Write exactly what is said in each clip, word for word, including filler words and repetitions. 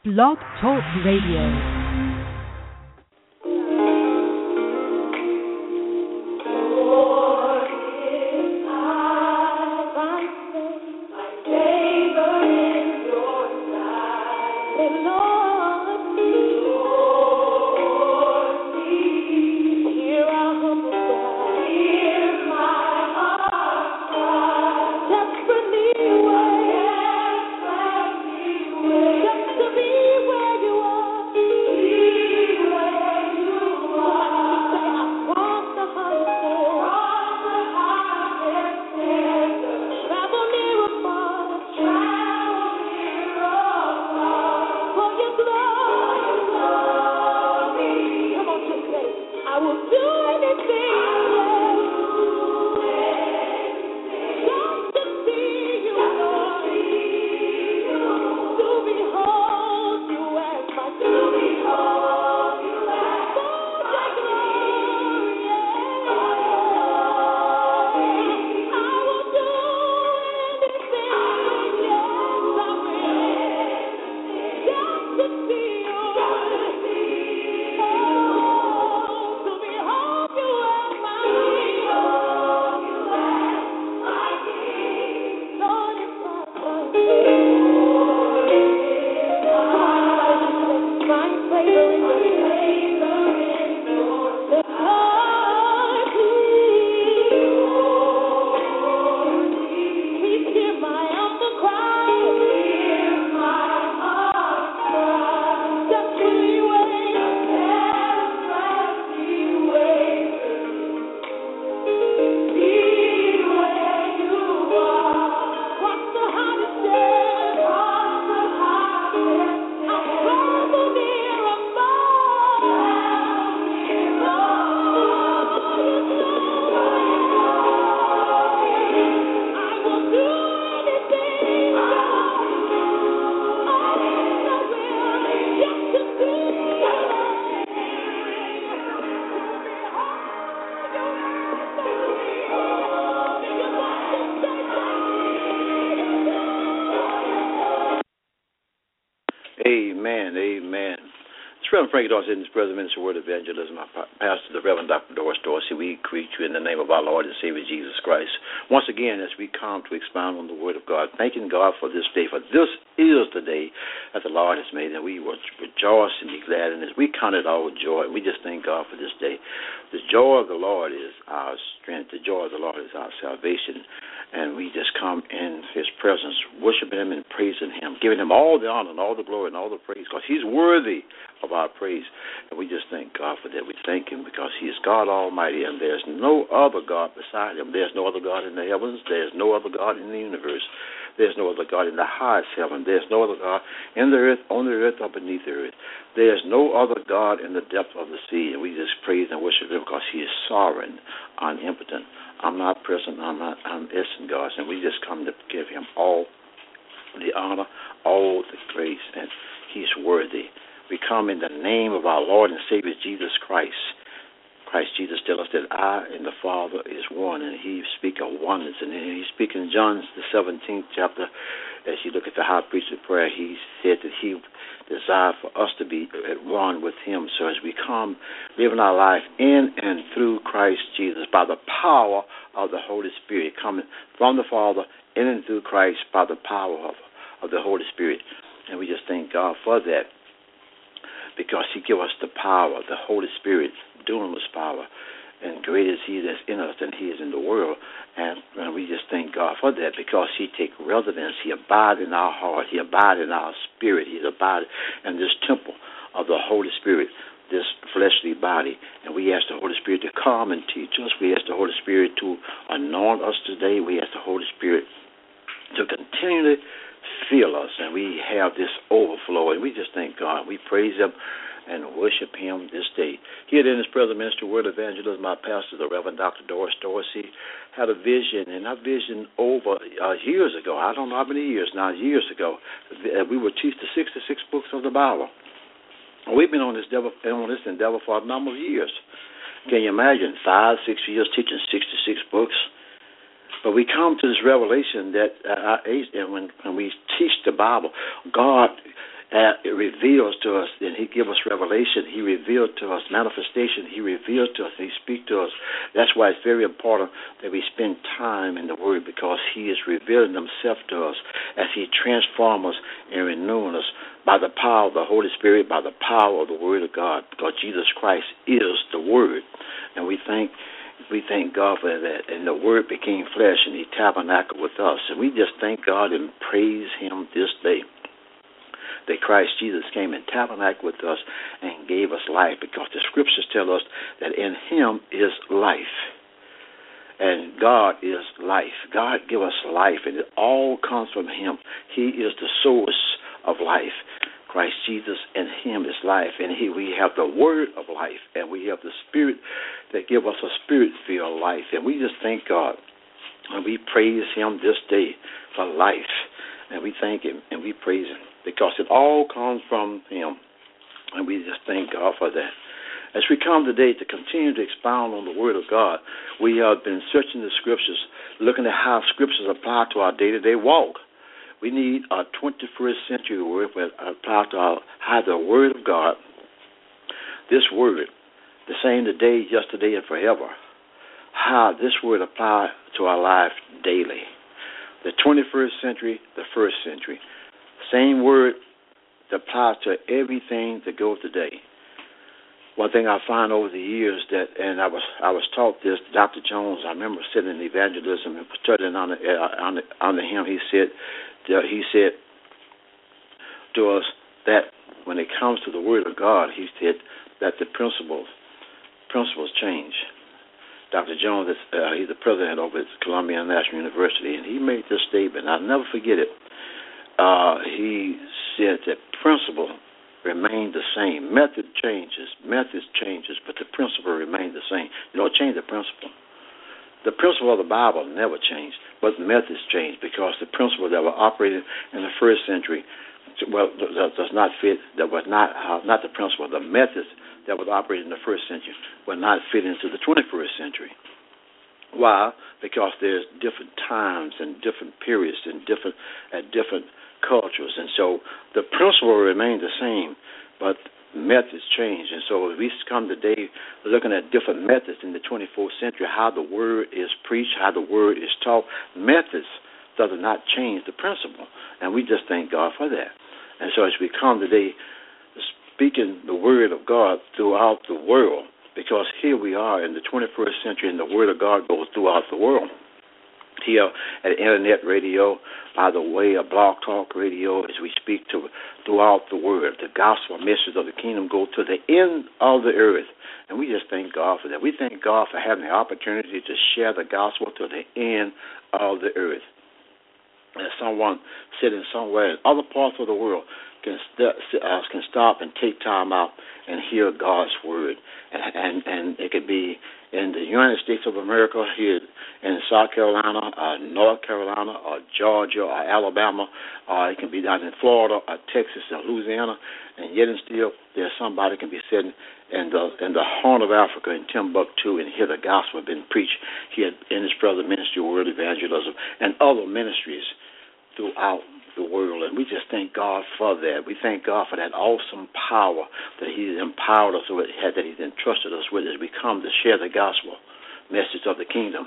Blog Talk Radio. Frank Dawson, this President, Minister, Word Evangelism, our pastor, the Reverend Doctor Doris Dorsey. We greet you in the name of our Lord and Savior Jesus Christ. Once again, as we come to expound on the Word of God, thanking God for this day, for this is the day that the Lord has made, and we will rejoice and be glad in this. We count it our joy. We just thank God for this day. The joy of the Lord is our strength. The joy of the Lord is our salvation. And we just come in His presence, worshiping Him and praising Him, giving Him all the honor and all the glory and all the praise, because He's worthy of our praise. And we just thank God for that. We thank Him because He is God Almighty, and there's no other God beside Him. There's no other God in the heavens. There's no other God in the universe. There's no other God in the highest heaven. There's no other God in the earth, on the earth, or beneath the earth. There's no other God in the depth of the sea. And we just praise and worship Him because He is sovereign, omnipotent. I'm not present, I'm not omniscient, God, and we just come to give Him all the honor, all the grace, and He's worthy. We come in the name of our Lord and Savior Jesus Christ. Christ Jesus tells us that I and the Father is one, and He speaks of oneness. And He speaks in John the seventeenth chapter, as you look at the high priestly prayer, He said that He desired for us to be at one with Him. So as we come living our life in and through Christ Jesus by the power of the Holy Spirit, coming from the Father in and through Christ by the power of, of the Holy Spirit. And we just thank God for that, because He gives us the power, the Holy Spirit, dunamis power. And greater is He that's in us than He is in the world. And, and we just thank God for that, because He takes residence. He abides in our heart. He abides in our spirit. He abides in this temple of the Holy Spirit, this fleshly body. And we ask the Holy Spirit to come and teach us. We ask the Holy Spirit to anoint us today. We ask the Holy Spirit to continually fill us. And we have this overflow. And we just thank God. We praise Him and worship Him this day. Here in His present ministry, Word Evangelism, my pastor, the Reverend Doctor Doris Dorsey, had a vision, and that vision over uh, years ago, I don't know how many years now, years ago, we would teach the sixty-six books of the Bible. We've been on this, endeavor, on this endeavor for a number of years. Can you imagine, five, six years teaching sixty-six books? But we come to this revelation that uh, and when, when we teach the Bible, God, uh, it reveals to us, and He gives us revelation. He revealed to us manifestation. He revealed to us. He speaks to us. That's why it's very important that we spend time in the Word, because He is revealing Himself to us as He transforms us and renewing us by the power of the Holy Spirit, by the power of the Word of God, because Jesus Christ is the Word. And we thank we thank God for that. And the Word became flesh, and He tabernacled with us. And we just thank God and praise Him this day that Christ Jesus came and tabernacled with us and gave us life, because the Scriptures tell us that in Him is life. And God is life. God give us life, and it all comes from Him. He is the source of life. Christ Jesus, and Him is life. And he, we have the Word of life, and we have the Spirit that give us a Spirit-filled life. And we just thank God, and we praise Him this day for life. And we thank Him, and we praise Him, because it all comes from Him. And we just thank God for that. As we come today to continue to expound on the Word of God, we have been searching the Scriptures, looking at how Scriptures apply to our day-to-day walk. We need a twenty-first century word that applies to our, how the Word of God, this Word, the same today, yesterday, and forever, how this Word applies to our life daily. The twenty-first century, the first century, same Word that applies to everything that goes today. One thing I find over the years that, and I was I was taught this, Doctor Jones, I remember sitting in evangelism and studying under, under, under him. He said, he said to us that when it comes to the Word of God, he said that the principles principles change. Doctor Jones, is, uh, he's the president over at Columbia National University, and he made this statement. I'll never forget it. Uh, he said that principle remain the same. Method changes, methods changes, but the principle remains the same. You don't change the principle. The principle of the Bible never changed, but methods change, because the principle that were operated in the first century, well, does not fit. That was not uh, not the principle. The methods that was operated in the first century were not fit into the twenty-first century. Why? Because there's different times and different periods and different at different cultures, and so the principle remains the same, but methods change. And so we come today looking at different methods in the twenty-fourth century, how the Word is preached, how the Word is taught. Methods does not change the principle, and we just thank God for that. And so as we come today speaking the Word of God throughout the world, because here we are in the twenty-first century, and the Word of God goes throughout the world. Here at Internet Radio, by the way of Blog Talk Radio, as we speak to throughout the world, the gospel message of the kingdom go to the end of the earth. And we just thank God for that. We thank God for having the opportunity to share the gospel to the end of the earth. As someone sitting somewhere in other parts of the world can st- uh, can stop and take time out and hear God's word, and and, and it could be in the United States of America, here in South Carolina, uh, North Carolina, or Georgia, or Alabama, or it can be down in Florida, or Texas, or Louisiana, and yet and still there's somebody can be sitting in the in the horn of Africa in Timbuktu and hear the gospel being preached here in His present ministry, World Evangelism, and other ministries throughout the world. And we just thank God for that. We thank God for that awesome power that He's empowered us with, that He's entrusted us with as we come to share the gospel message of the kingdom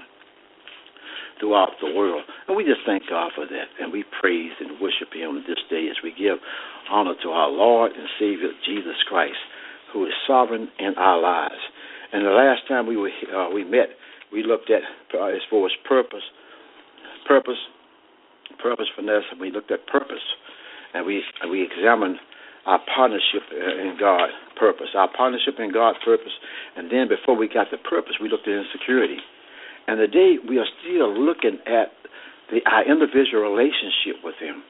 throughout the world. And we just thank God for that. And we praise and worship Him this day as we give honor to our Lord and Savior, Jesus Christ, who is sovereign in our lives. And the last time we were uh, we met, we looked at uh, as far as purpose, purpose, purposefulness, and we looked at purpose, and we and we examined our partnership in God, purpose, our partnership in God's purpose, and then before we got to purpose, we looked at insecurity. And today we are still looking at the, our individual relationship with Him.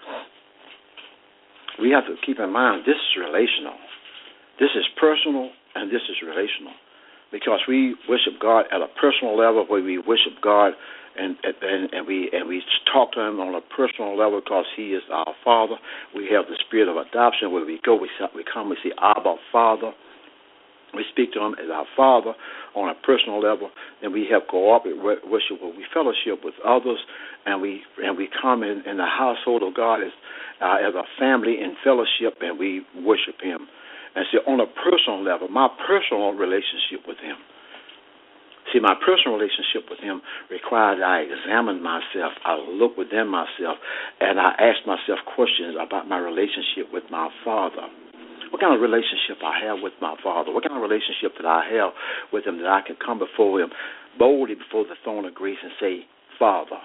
We have to keep in mind this is relational. This is personal, and this is relational, because we worship God at a personal level, where we worship God and and, and we and we talk to Him on a personal level, because He is our Father. We have the spirit of adoption, where we go, we we come, we see Abba, Father. We speak to Him as our Father on a personal level. Then we have cooperative worship where we fellowship with others, and we and we come in, in the household of God as uh, as a family in fellowship, and we worship Him. And see, on a personal level, my personal relationship with Him. See, my personal relationship with Him requires that I examine myself, I look within myself, and I ask myself questions about my relationship with my Father. What kind of relationship I have with my Father? What kind of relationship that I have with Him that I can come before Him boldly before the throne of grace and say, Father,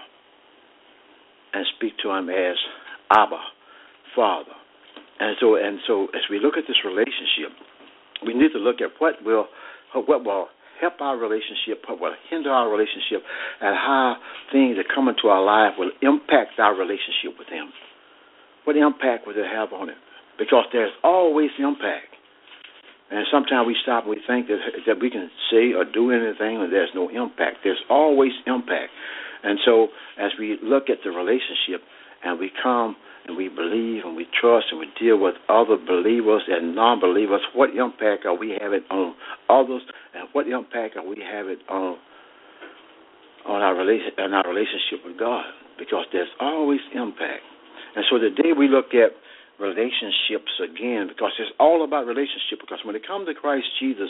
and speak to Him as Abba, Father. And so, and so, as we look at this relationship, we need to look at what will, what will help our relationship, what will hinder our relationship, and how things that come into our life will impact our relationship with Him. What impact will it have on it? Because there's always impact. And sometimes we stop and we think that, that we can say or do anything and there's no impact. There's always impact. And so as we look at the relationship and we come and we believe and we trust and we deal with other believers and non-believers, what impact are we having on others and what impact are we having on on our, relation, on our relationship with God? Because there's always impact. And so today we look at relationships again, because it's all about relationship. Because when it comes to Christ Jesus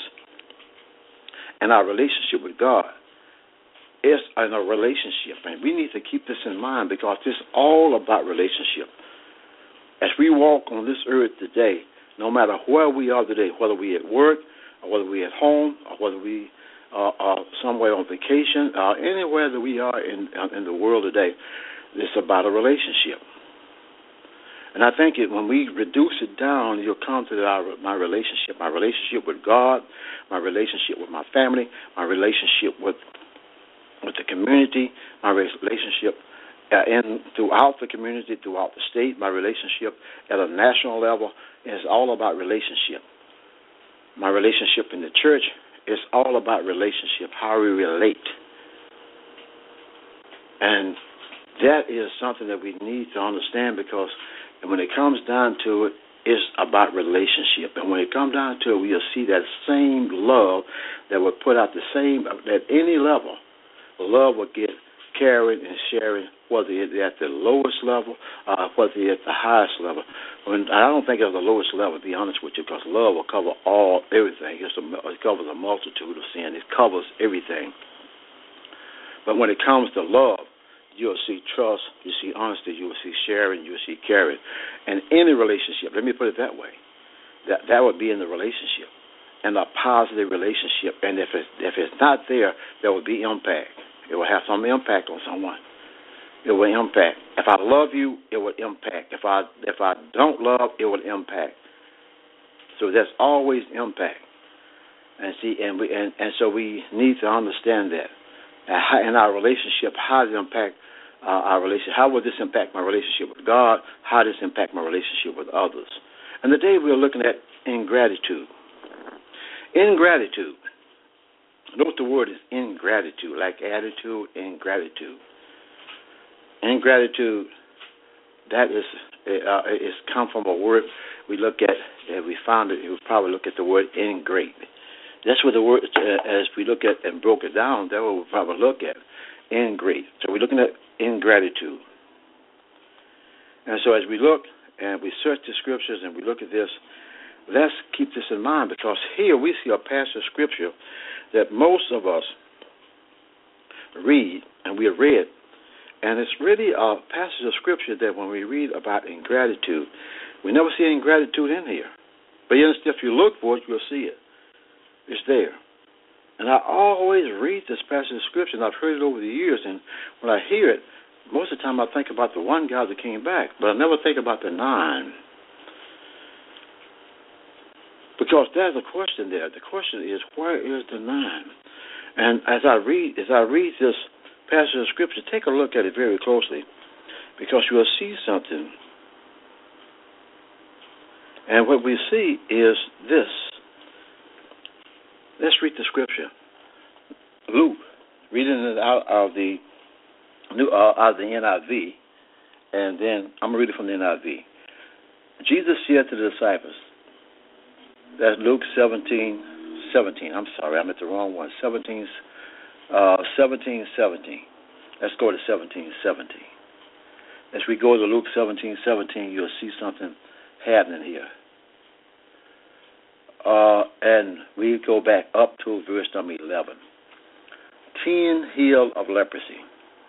and our relationship with God, it's in a relationship, and we need to keep this in mind because it's all about relationship. As we walk on this earth today, no matter where we are today, whether we're at work or whether we're at home or whether we uh, are somewhere on vacation or anywhere that we are in in the world today, it's about a relationship. And I think it, when we reduce it down, you'll come to our, my relationship, my relationship with God, my relationship with my family, my relationship with with the community, my relationship uh, in throughout the community, throughout the state, my relationship at a national level is all about relationship. My relationship in the church is all about relationship, how we relate. And that is something that we need to understand because and when it comes down to it, it's about relationship. And when it comes down to it, we'll see that same love that will put out the same, at any level, love will get carried and sharing, whether it's at the lowest level or whether it's at the highest level. When, I don't think it's the lowest level, to be honest with you, because love will cover all, everything. It's a, it covers a multitude of sin. It covers everything. But when it comes to love, you'll see trust, you'll see honesty, you'll see sharing, you'll see caring. And any relationship, let me put it that way, that that would be in the relationship, and a positive relationship. And if it's, if it's not there, there will be impact. It will have some impact on someone. It will impact. If I love you, it will impact. If I if I don't love, it will impact. So there's always impact. And see, and we and, and so we need to understand that. In our relationship, how does it impact uh, our relationship? How will this impact my relationship with God? How does this impact my relationship with others? And today we're looking at ingratitude. Ingratitude. Note the word is ingratitude, like attitude, ingratitude. Ingratitude, that is, uh, is come from a word we look at, uh, we found it, we probably look at the word ingrate. That's what the word, uh, as we look at and broke it down, that's what we'll probably look at, ingrate. So we're looking at ingratitude. And so as we look and we search the scriptures and we look at this, let's keep this in mind because here we see a passage of scripture that most of us read and we have read. And it's really a passage of scripture that when we read about ingratitude, we never see ingratitude in here. But yes, if you look for it, you'll see it. It's there. And I always read this passage of scripture, and I've heard it over the years, and when I hear it, most of the time I think about the one guy that came back, but I never think about the nine. Because there's a question there. The question is, where is the nine? And as I read, as I read this passage of scripture, take a look at it very closely, because you will see something. And what we see is this. Let's read the scripture. Luke, reading it out of the new uh, out of the N I V, and then I'm gonna read it from the N I V. Jesus said to the disciples, that's Luke seventeen seventeen. I'm sorry, I'm at the wrong one. seventeen, uh, seventeen seventeen. Let's go to seventeen seventeen. As we go to Luke seventeen seventeen, you'll see something happening here. Uh, and we go back up to verse number eleven. Ten healed of leprosy.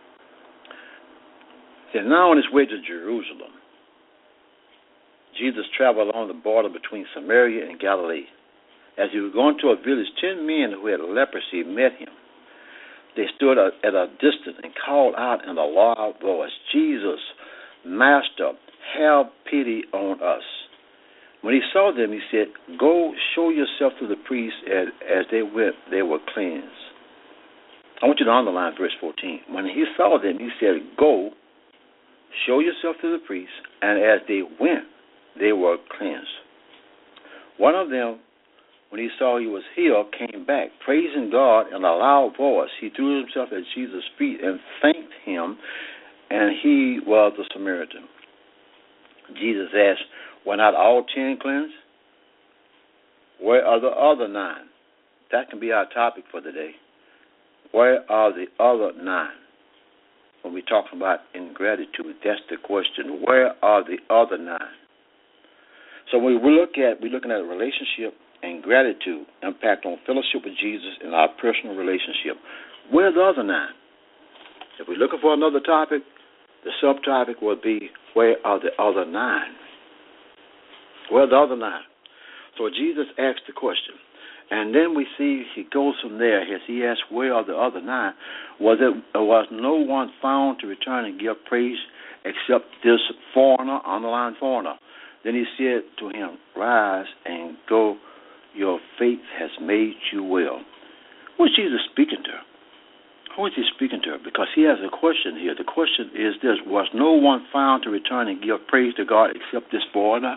Then now on his way to Jerusalem, Jesus traveled along the border between Samaria and Galilee. As he was going to a village, ten men who had leprosy met him. They stood at a distance and called out in a loud voice, Jesus, Master, have pity on us. When he saw them, he said, go show yourself to the priests. As, as they went, they were cleansed. I want you to underline verse fourteen. When he saw them, he said, go show yourself to the priests. And as they went, they were cleansed. One of them, when he saw he was healed, came back, praising God in a loud voice. He threw himself at Jesus' feet and thanked him, and he was a Samaritan. Jesus asked, were not all ten cleansed? Where are the other nine? That can be our topic for today. Where are the other nine? When we talk about ingratitude, that's the question. Where are the other nine? So when we look at, we're looking at a relationship and gratitude, impact on fellowship with Jesus and our personal relationship. Where are the other nine? If we're looking for another topic, the subtopic will be, where are the other nine? Where are the other nine? So Jesus asked the question. And then we see he goes from there. As he asked, where are the other nine? Was it was no one found to return and give praise except this foreigner, underlined foreigner? Then he said to him, rise and go. Your faith has made you well. Who is Jesus speaking to? Who is he speaking to? Because he has a question here. The question is this: was no one found to return and give praise to God except this foreigner?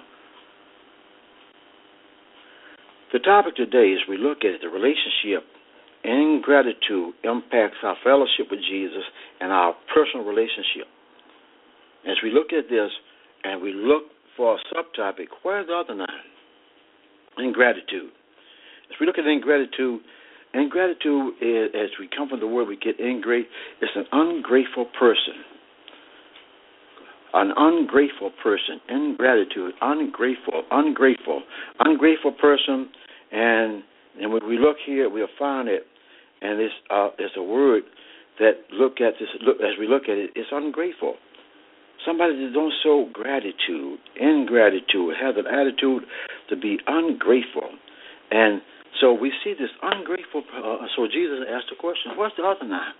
The topic today, as we look at it, the relationship and gratitude impacts our fellowship with Jesus and our personal relationship. As we look at this and we look for a subtopic, where are the other nine? Ingratitude. As we look at ingratitude, ingratitude is, as we come from the word we get ingrate, it's an ungrateful person. An ungrateful person. Ingratitude. Ungrateful. Ungrateful. Ungrateful person. And and when we look here, we'll find it, and it's uh, it's a word that look at this. Look as we look at it, it's ungrateful. Somebody that don't show gratitude, ingratitude, has an attitude to be ungrateful, and so we see this ungrateful. Uh, so Jesus asked the question, "What's the other nine?"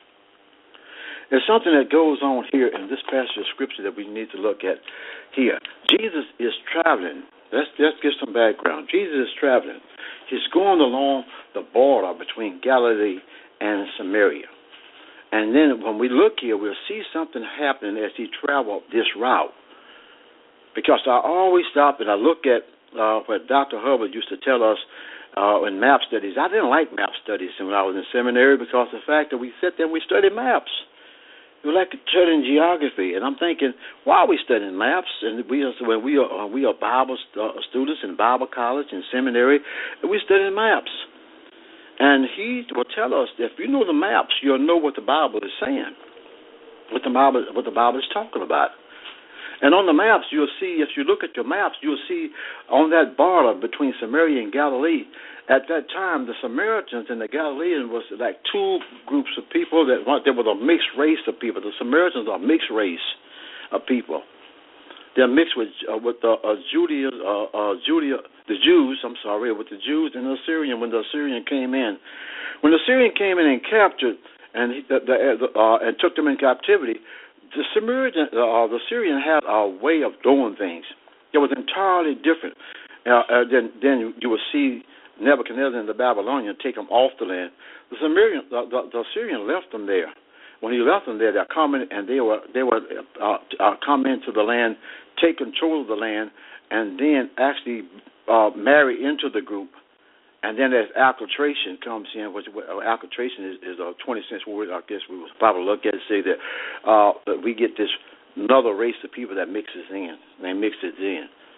There's something that goes on here in this passage of scripture that we need to look at here. Jesus is traveling. Let's, let's get some background. Jesus is traveling. He's going along the border between Galilee and Samaria. And then when we look here, we'll see something happening as he traveled this route. Because I always stop and I look at uh, what Doctor Hubbard used to tell us uh, in map studies. I didn't like map studies when I was in seminary because of the fact that we sit there and we study maps. We like studying geography, and I'm thinking, why are we studying maps? And we are when we are we are Bible uh, students in Bible college and seminary, and we studying maps. And he will tell us that if you know the maps, you'll know what the Bible is saying, what the Bible what the Bible is talking about. And on the maps, you'll see, if you look at your maps, you'll see on that border between Samaria and Galilee, at that time, the Samaritans and the Galileans was like two groups of people that there was a mixed race of people. The Samaritans are a mixed race of people. They're mixed with uh, with the uh, Judea, uh, uh, Judea, the Jews. I'm sorry, with the Jews and the Assyrian. When the Assyrian came in, when the Assyrian came in and captured and he, the, the, uh, and took them in captivity, the Samaritan, uh, the Assyrian had a way of doing things. It was entirely different. Uh, uh, then, then you will see Nebuchadnezzar and the Babylonian take them off the land. The Sumerian, the, the, the Assyrian left them there. When he left them there, they come in and they were they were uh, uh, come into the land, take control of the land, and then actually uh, marry into the group. And then as acculturation comes in, which uh, acculturation is, is a twentieth century word. I guess we would probably look at it and say that uh, that we get this another race of people that mixes in. They mix it in.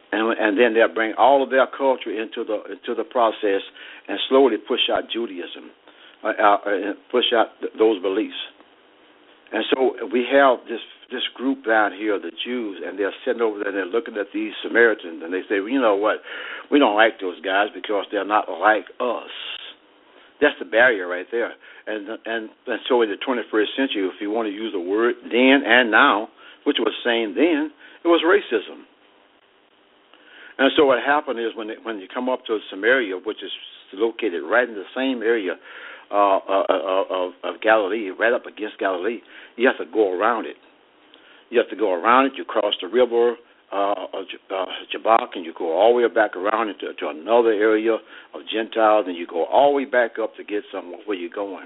and and then they'll bring all of their culture into the into the process and slowly push out Judaism, uh, uh, and push out th- those beliefs. And so we have this this group down here, the Jews, and they're sitting over there and they're looking at these Samaritans, and they say, well, you know what, we don't like those guys because they're not like us. That's the barrier right there. And and and so in the twenty-first century, if you want to use the word then and now, which was saying then, it was racism. And so what happened is when it, when you come up to Samaria, which is located right in the same area uh, uh, uh, of, of Galilee, right up against Galilee, you have to go around it. You have to go around it. You cross the river, uh, uh, Jabbok, and you go all the way back around into to another area of Gentiles, and you go all the way back up to get somewhere where you're going.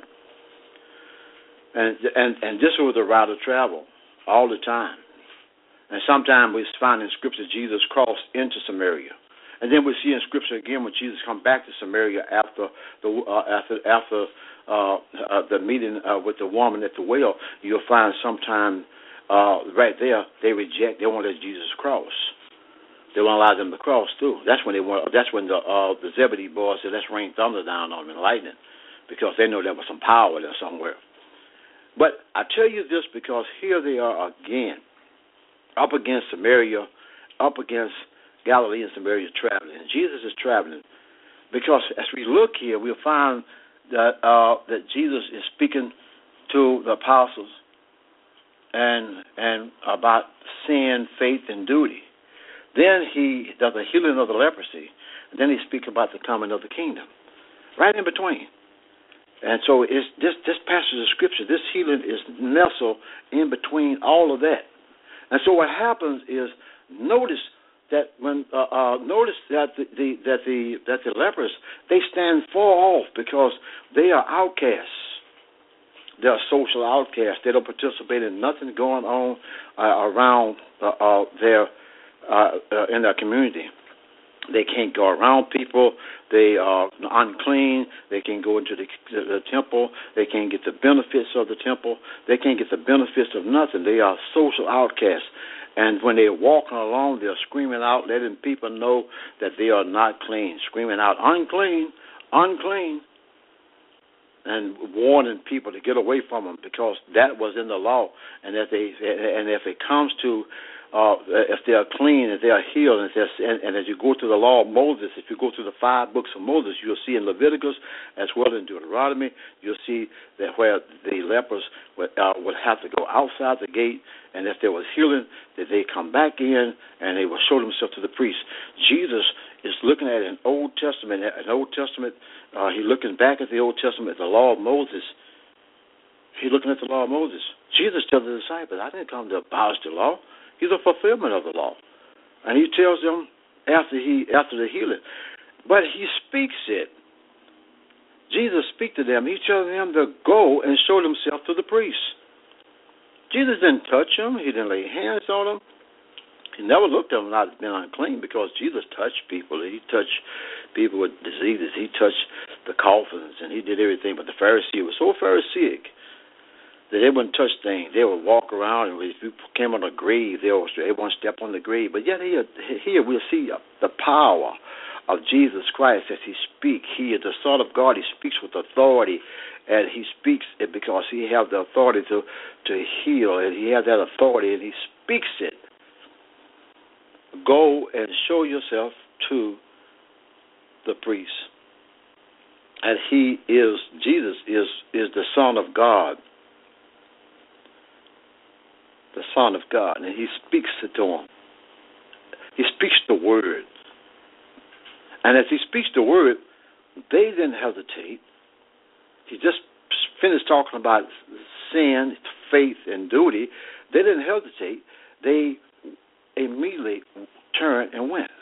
And and and this was the route of travel all the time. And sometimes we find in Scripture Jesus crossed into Samaria, and then we see in Scripture again when Jesus come back to Samaria after the uh, after after uh, uh, the meeting uh, with the woman at the well. You'll find sometime uh, right there they reject. They won't let Jesus cross. They won't allow them to cross through. That's when they want. That's when the uh, the Zebedee boys said, "Let's rain thunder down on them and lightning," because they know there was some power there somewhere. But I tell you this because here they are again, up against Samaria, up against Galilee and Samaria traveling. And Jesus is traveling because as we look here, we'll find that uh, that Jesus is speaking to the apostles and and about sin, faith, and duty. Then he does a healing of the leprosy, and then he speaks about the coming of the kingdom, right in between. And so it's this this passage of Scripture, this healing is nestled in between all of that. And so what happens is, notice that when uh, uh, notice that the, the that the that the lepers, they stand far off because they are outcasts. They are social outcasts. They don't participate in nothing going on uh, around uh, uh, their uh, uh, in their community. They can't go around people. They are unclean. They can't go into the, the, the temple. They can't get the benefits of the temple. They can't get the benefits of nothing. They are social outcasts. And when they're walking along, they're screaming out, letting people know that they are not clean, screaming out, unclean, unclean, and warning people to get away from them because that was in the law. And if they and if it comes to Uh, if they are clean, if they are healed, and, if and, and as you go through the law of Moses, if you go through the five books of Moses, you'll see in Leviticus as well as in Deuteronomy, you'll see that where the lepers would, uh, would have to go outside the gate, and if there was healing, that they come back in and they will show themselves to the priest. Jesus is looking at an Old Testament, an Old Testament. Uh, he's looking back at the Old Testament, the law of Moses. He's looking at the law of Moses. Jesus tells the disciples, "I didn't come to abolish the law." He's a fulfillment of the law. And he tells them after he after the healing. But he speaks it. Jesus speaks to them. He tells them to go and show themselves to the priests. Jesus didn't touch them. He didn't lay hands on them. He never looked at them not being unclean because Jesus touched people. He touched people with diseases. He touched the coffins, and he did everything. But the Pharisees were so Pharisaic that they wouldn't touch things. They would walk around, and if you came on a grave, they, they wouldn't step on the grave. But yet here, here we'll see the power of Jesus Christ as he speaks. He is the Son of God. He speaks with authority, and he speaks it because he has the authority to, to heal, and he has that authority, and he speaks it. Go and show yourself to the priest. And he is, Jesus is, is the Son of God. The Son of God, and he speaks it to them. He speaks the word. And as he speaks the word, they didn't hesitate. He just finished talking about sin, faith, and duty. They didn't hesitate. They immediately turned and went.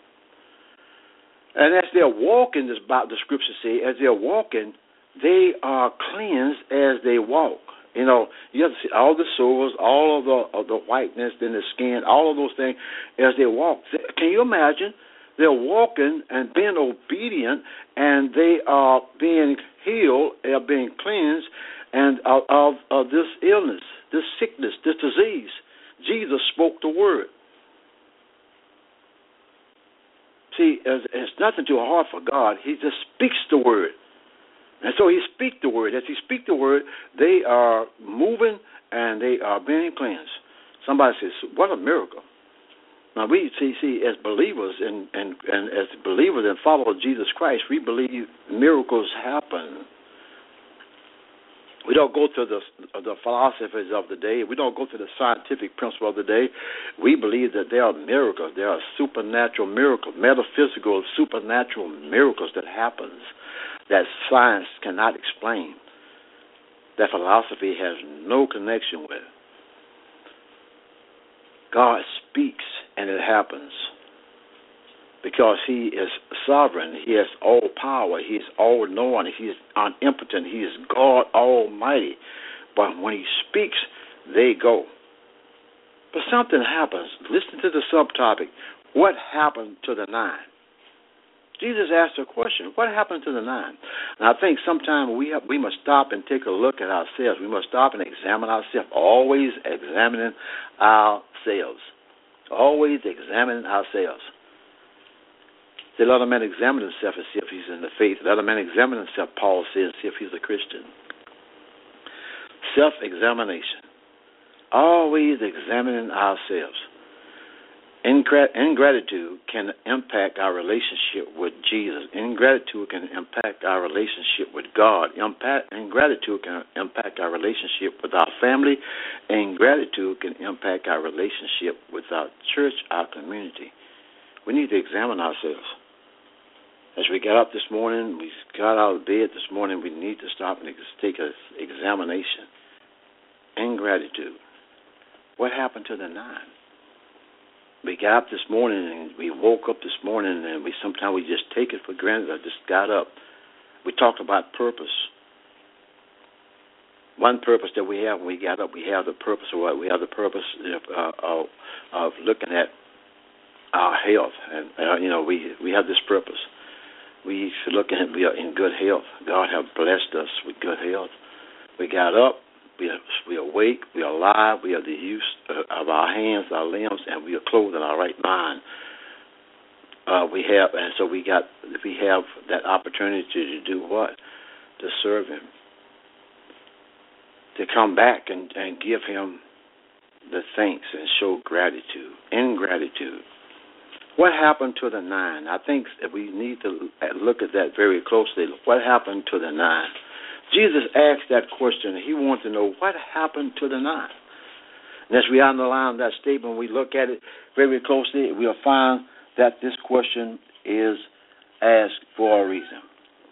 And as they're walking, this about the scripture say, as they're walking, they are cleansed as they walk. You know, you have to see all the sores, all of the of the whiteness in the skin, all of those things as they walk. Can you imagine? They're walking and being obedient, and they are being healed, they are being cleansed, and of, of, of this illness, this sickness, this disease. Jesus spoke the word. see, it's, it's nothing too hard for God. He just speaks the word. And so he speaks the word. As he speaks the word, they are moving and they are being cleansed. Somebody says, what a miracle. Now, we see, see as believers and, and, and as believers and followers of Jesus Christ, we believe miracles happen. We don't go to the, the philosophies of the day. We don't go to the scientific principle of the day. We believe that there are miracles. There are supernatural miracles, metaphysical, supernatural miracles that happens that science cannot explain, that philosophy has no connection with. God speaks and it happens because he is sovereign. He has all power. He is all-knowing. He is omnipotent. He is God Almighty. But when he speaks, they go. But something happens. Listen to the subtopic. What happened to the nine? Jesus asked a question. What happened to the nine? And I think sometimes we have, we must stop and take a look at ourselves. We must stop and examine ourselves. Always examining ourselves. Always examining ourselves. They let a man examine himself and see if he's in the faith. Let a man examine himself, Paul says, see if he's a Christian. Self-examination. Always examining ourselves. Ingratitude can impact our relationship with Jesus. Ingratitude can impact our relationship with God. Ingratitude can impact our relationship with our family. Ingratitude can impact our relationship with our church, our community. We need to examine ourselves. As we got up this morning, we got out of bed this morning, we need to stop and take an examination. Ingratitude. What happened to the nine? We got up this morning and we woke up this morning and we sometimes we just take it for granted. I just got up. We talked about purpose. One purpose that we have when we got up, we have the purpose of what? We have the purpose of, uh, of, of looking at our health. And, uh, you know, we we have this purpose. We should look at we are in good health. God has blessed us with good health. We got up. We are, we are awake, we are alive, we have the use of our hands, our limbs, and we are clothed in our right mind. Uh, we have, and so we got, we have that opportunity to do what? To serve Him, to come back and, and give Him the thanks and show gratitude, ingratitude. What happened to the nine? I think that we need to look at that very closely. What happened to the nine? Jesus asked that question. He wanted to know what happened to the nine. And as we underline that statement, we look at it very closely, we'll find that this question is asked for a reason.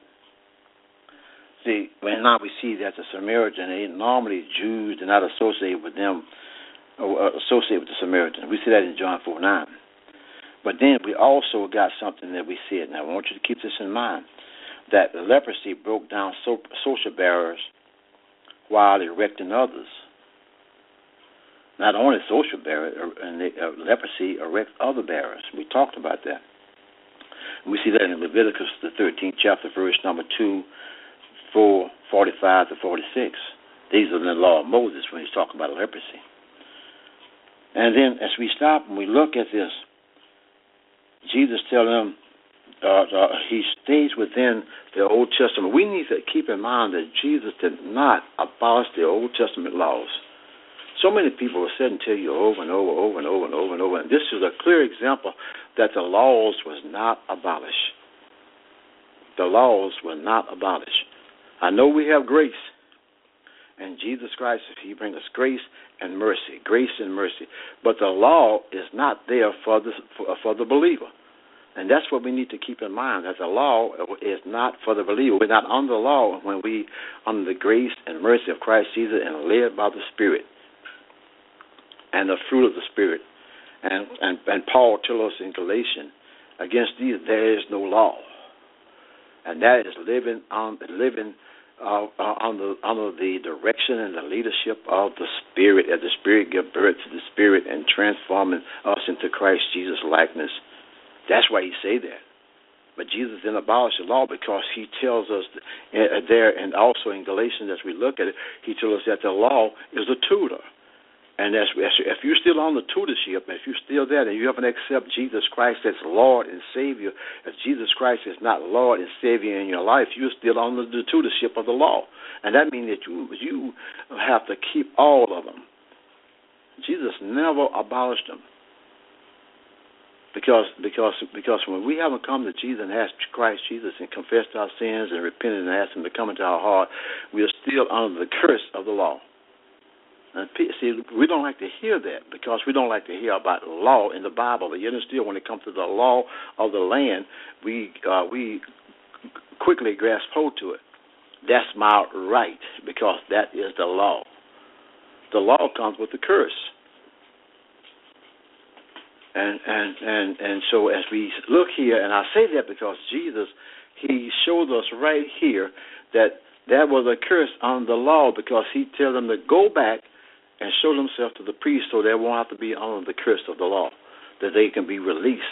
See, when now we see that the Samaritan, they normally Jews do not associate with them, or associate with the Samaritans. We see that in John four nine. But then we also got something that we see it. Now I want you to keep this in mind. That the leprosy broke down so, social barriers while erecting others. Not only social barriers, and the, uh, leprosy erects other barriers. We talked about that. We see that in Leviticus, the thirteenth chapter, verse number two, four, forty-five to forty-six. These are the law of Moses when he's talking about leprosy. And then as we stop and we look at this, Jesus tells them, Uh, uh, he stays within the Old Testament. We need to keep in mind that Jesus did not abolish the Old Testament laws. So many people will sit and tell you over and over, over and over and over and over. And this is a clear example that the laws was not abolished. The laws were not abolished. I know we have grace. And Jesus Christ, He brings us grace and mercy, grace and mercy. But the law is not there for the, for, for the believer. And that's what we need to keep in mind, that the law is not for the believer. We're not under the law when we under the grace and mercy of Christ Jesus and led by the Spirit and the fruit of the Spirit. And, and, and Paul tells us in Galatians, against these there is no law. And that is living on living uh, uh, under, under the direction and the leadership of the Spirit, as the Spirit gives birth to the Spirit and transforming us into Christ Jesus' likeness. That's why he say that. But Jesus didn't abolish the law because he tells us there, and also in Galatians as we look at it, he tells us that the law is a tutor. And that's, if you're still on the tutorship, if you're still there, and you haven't accepted Jesus Christ as Lord and Savior, if Jesus Christ is not Lord and Savior in your life, you're still on the, the tutorship of the law. And that means that you you have to keep all of them. Jesus never abolished them. Because because because when we haven't come to Jesus and asked Christ Jesus and confessed our sins and repented and asked Him to come into our heart, we are still under the curse of the law. And see, we don't like to hear that because we don't like to hear about law in the Bible. But yet and still, when it comes to the law of the land, we uh, we quickly grasp hold to it. That's my right because that is the law. The law comes with the curse. And and, and and so as we look here, and I say that because Jesus, He showed us right here that that was a curse on the law because He tells them to go back and show themselves to the priest so they won't have to be under the curse of the law, that they can be released.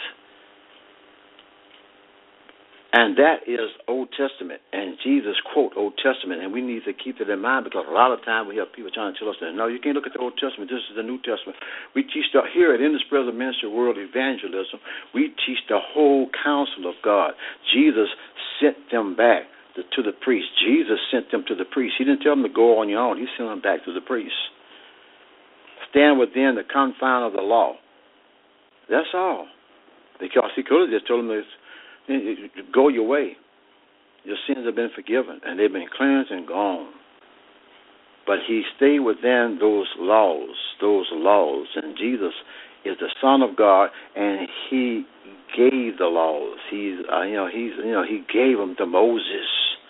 And that is Old Testament, and Jesus quote Old Testament, and we need to keep it in mind because a lot of times we have people trying to tell us that, no, you can't look at the Old Testament, this is the New Testament. We teach the, here at In the Spirit of the Ministry World Evangelism, we teach the whole counsel of God. Jesus sent them back to, to the priest. Jesus sent them to the priest. He didn't tell them to go on your own. He sent them back to the priest. Stand within the confine of the law. That's all. Because He could have just told them to go your way. Your sins have been forgiven, and they've been cleansed and gone. But He stayed within those laws, those laws. And Jesus is the Son of God, and He gave the laws. He's, uh, you know, he's, you know, He gave them to Moses.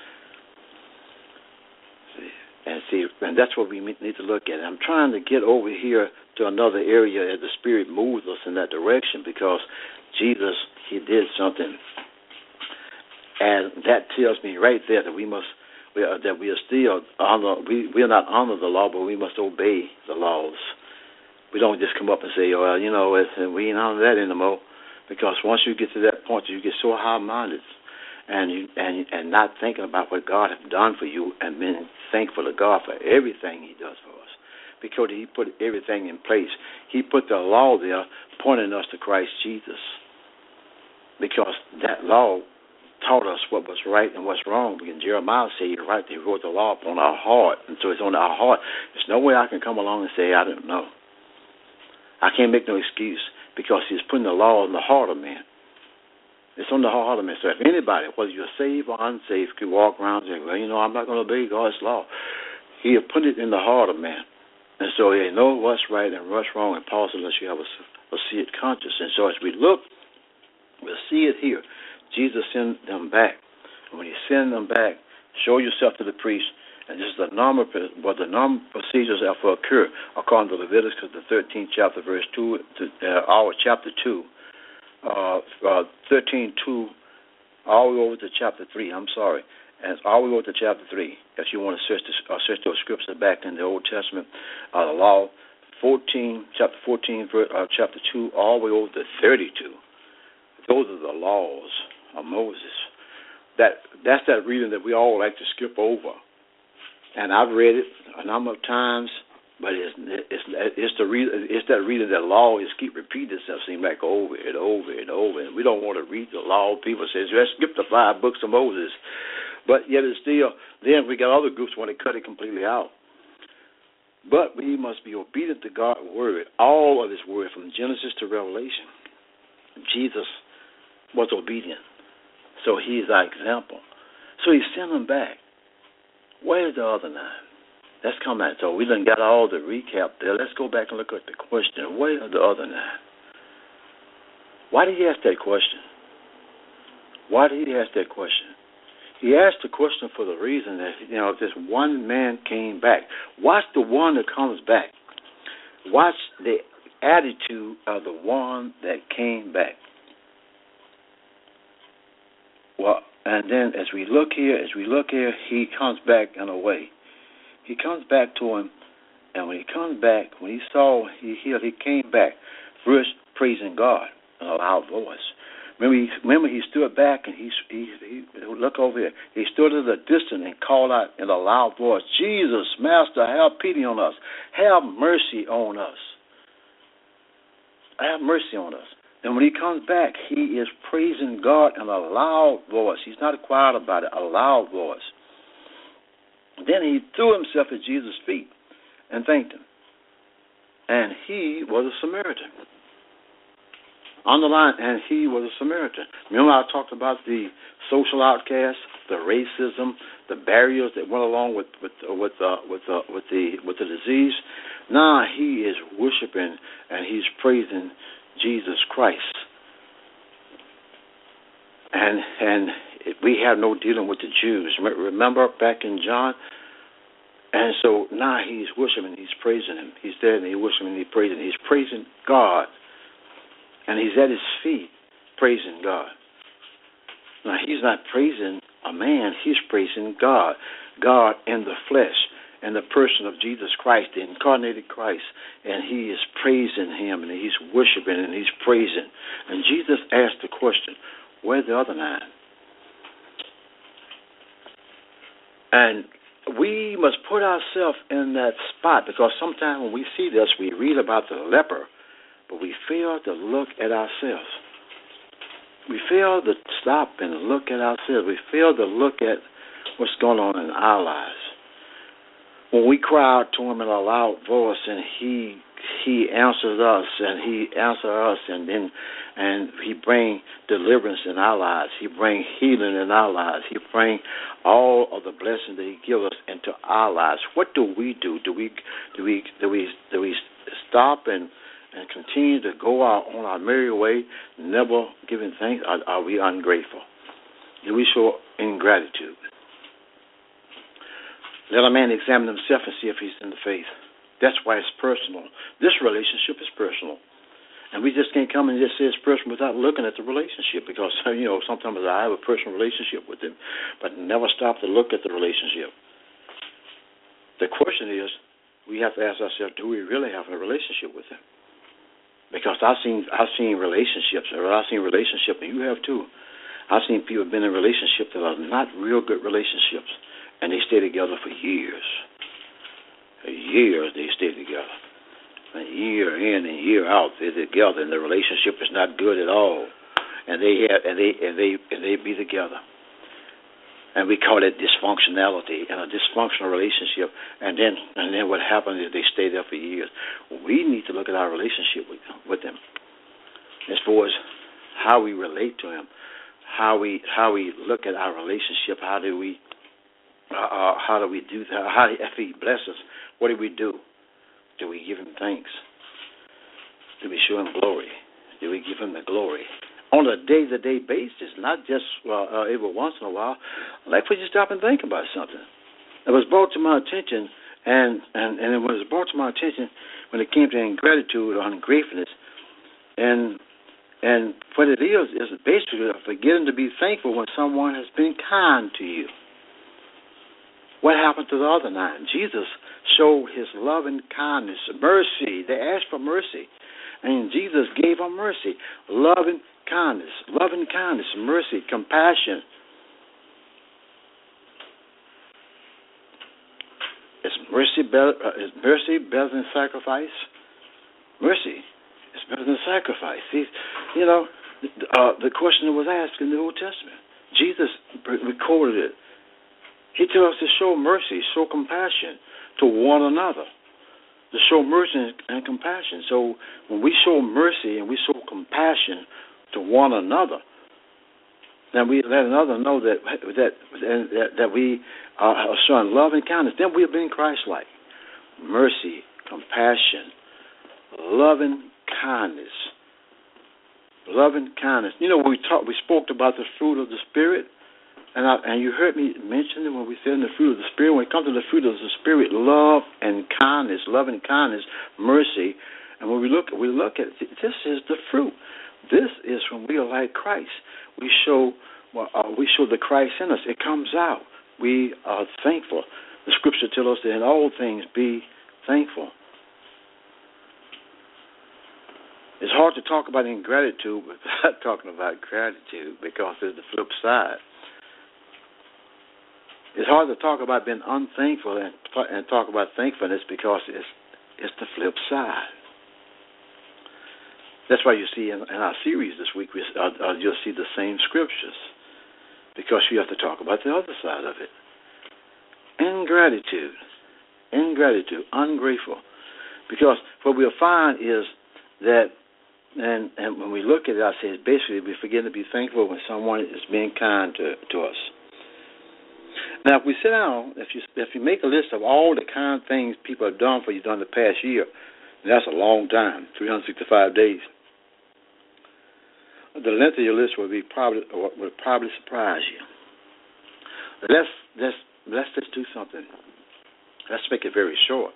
And see, and that's what we need to look at. I'm trying to get over here to another area as the Spirit moves us in that direction because Jesus, He did something. And that tells me right there that we must, we are, that we are still under, we, we are not under the law, but we must obey the laws. We don't just come up and say, well, you know, it's, we ain't under that anymore. Because once you get to that point, you get so high-minded. And you and and not thinking about what God has done for you and being thankful to God for everything He does for us. Because He put everything in place. He put the law there pointing us to Christ Jesus. Because that law taught us what was right and what's wrong. And Jeremiah said, you're right, He wrote the law upon our heart. And so it's on our heart. There's no way I can come along and say, I don't know. I can't make no excuse because He's putting the law in the heart of man. It's on the heart of man. So if anybody, whether you're saved or unsaved, can walk around and say, well, you know, I'm not going to obey God's law. He has put it in the heart of man. And so they know what's right and what's wrong. And Paul said, unless you have a, a see it conscious. And so as we look, we'll see it here. Jesus sent them back. And when He sent them back, show yourself to the priest. And this is the normal, what the normal procedures have to occur according to Leviticus, the thirteenth chapter, verse two, to, uh, our chapter two. Uh, uh, thirteen two, all the way over to chapter three. I'm sorry, and it's all the way over to chapter three. If you want to search the, uh, search those scriptures back in the Old Testament, uh, the law, fourteen, chapter fourteen, uh, chapter two, all the way over to thirty-two. Those are the laws of Moses. That that's that reading that we all like to skip over, and I've read it a number of times. But it's it's it's the read, it's that reading that law is keep repeating itself, seem like over and over and over, and we don't want to read the law. People say, let's skip the five books of Moses, but yet it's still. Then we got other groups want to cut it completely out. But we must be obedient to God's word, all of His word from Genesis to Revelation. Jesus was obedient, so He is our example. So He sent them back. Where's the other nine? Let's come back. So we done got all the recap there. Let's go back and look at the question. Where are the other nine? Why did He ask that question? Why did He ask that question? He asked the question for the reason that, you know, this one man came back. Watch the one that comes back. Watch the attitude of the one that came back. Well, and then as we look here, as we look here, he comes back in a way. He comes back to him, and when he comes back, when he saw he healed, he came back, first praising God in a loud voice. Remember, he, remember he stood back and he, he, he look over here. He stood at a distance and called out in a loud voice, Jesus, Master, have pity on us. Have mercy on us. Have mercy on us. And when he comes back, he is praising God in a loud voice. He's not quiet about it, a loud voice. Then he threw himself at Jesus' feet and thanked him. And he was a Samaritan. On the line, and he was a Samaritan. Remember I talked about the social outcasts, the racism, the barriers that went along with with with uh, with uh, with the with the disease. Now he is worshiping and he's praising Jesus Christ. And and we have no dealing with the Jews. Remember back in John. And so now he's worshiping, he's praising him. He's there and he's worshiping, he's praising. He's praising God. And he's at his feet praising God. Now, he's not praising a man. He's praising God. God in the flesh, in the person of Jesus Christ, the incarnated Christ. And he is praising him, and he's worshiping, and he's praising. And Jesus asked the question, where's the other nine? And we must put ourselves in that spot, because sometimes when we see this, we read about the leper, but we fail to look at ourselves. We fail to stop and look at ourselves. We fail to look at what's going on in our lives. When we cry out to him in a loud voice, and he he answers us, and he answers us, and then and he brings deliverance in our lives. He brings healing in our lives. He brings all of the blessings that he gives us into our lives. What do we do? Do we do we do we do we stop and and continue to go out on our merry way, never giving thanks? Are, are we ungrateful? Do we show ingratitude? Let a man examine himself and see if he's in the faith. That's why it's personal. This relationship is personal. And we just can't come and just say it's personal without looking at the relationship, because, you know, sometimes I have a personal relationship with him, but never stop to look at the relationship. The question is, we have to ask ourselves, do we really have a relationship with him? Because I've seen I've seen relationships, or I've seen relationships, and you have too. I've seen people been in relationships that are not real good relationships, and they stay together for years. Years they stay together. A year in and year out they're together, and the relationship is not good at all. And they have and they and they and they be together. And we call it dysfunctionality, and a dysfunctional relationship. And then and then what happens is they stay there for years. We need to look at our relationship with with them, as far as how we relate to him, how we how we look at our relationship. How do we uh, how do we do that? How if he blesses us, what do we do? Do we give him thanks? Do we show him glory? Do we give him the glory? On a day-to-day basis, not just uh, uh, every once in a while. Like for you stop and think about something. It was brought to my attention, and, and, and it was brought to my attention when it came to ingratitude or ungratefulness. And and what it is is basically forgetting to be thankful when someone has been kind to you. What happened to the other nine? Jesus showed his love and kindness, mercy. They asked for mercy, and Jesus gave them mercy, love and kindness, love and kindness, mercy, compassion. Is mercy better? Uh, is mercy better than sacrifice? Mercy is better than sacrifice. See, you know, uh, the question that was asked in the Old Testament, Jesus recorded it. He tells us to show mercy, show compassion to one another, to show mercy and compassion. So when we show mercy and we show compassion to one another, then we let another know that that that, that we are showing love and kindness. Then we are being Christ-like. Mercy, compassion, love and kindness, love and kindness. You know, we talked, we spoke about the fruit of the Spirit. And I, and you heard me mention it when we said in the fruit of the Spirit. When it comes to the fruit of the Spirit, love and kindness, love and kindness, mercy. And when we look, we look at it, this is the fruit. This is when we are like Christ. We show, well, uh, we show the Christ in us. It comes out. We are thankful. The Scripture tells us that in all things be thankful. It's hard to talk about ingratitude without talking about gratitude because there's the flip side. It's hard to talk about being unthankful and, and talk about thankfulness because it's it's the flip side. That's why you see in, in our series this week, we, uh, uh, you'll see the same scriptures because you have to talk about the other side of it. Ingratitude, ingratitude, ungrateful. Because what we'll find is that, and, and when we look at it, I say basically we forget to be thankful when someone is being kind to, to us. Now, if we sit down, if you if you make a list of all the kind things people have done for you during the past year, and that's a long time, three hundred sixty-five days, the length of your list will be probably would probably surprise you. Let's let's let's just do something. Let's make it very short.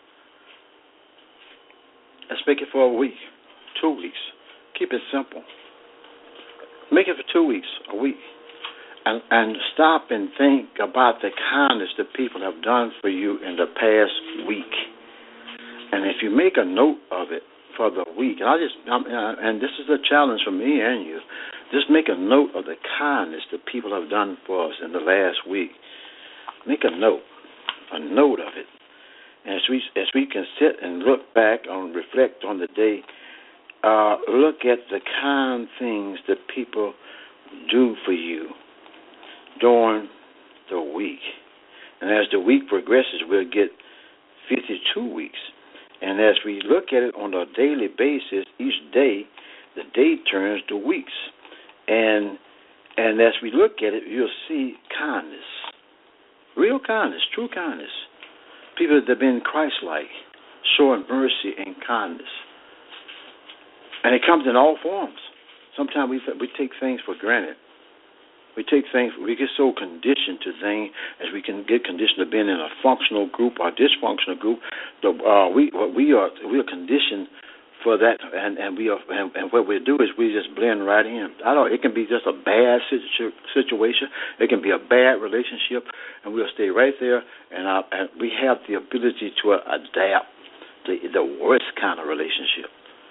Let's make it for a week, two weeks. Keep it simple. Make it for two weeks, a week. And, and stop and think about the kindness that people have done for you in the past week. And if you make a note of it for the week, and I just, I'm, and this is a challenge for me and you, just make a note of the kindness that people have done for us in the last week. Make a note, a note of it. And as we as we can sit and look back on, reflect on the day, uh, look at the kind things that people do for you during the week. And as the week progresses, we'll get fifty-two weeks. And as we look at it on a daily basis, each day, the day turns to weeks. And and as we look at it, you'll see kindness, real kindness, true kindness. People that have been Christ-like, showing mercy and kindness. And it comes in all forms. Sometimes we we take things for granted. We take things, we get so conditioned to things as we can get conditioned to being in a functional group or dysfunctional group. So, uh, we we are we are conditioned for that, and, and we are and, and what we do is we just blend right in. I don't. It can be just a bad situ- situation. It can be a bad relationship, and we'll stay right there. And, our, and we have the ability to adapt to the worst kind of relationship.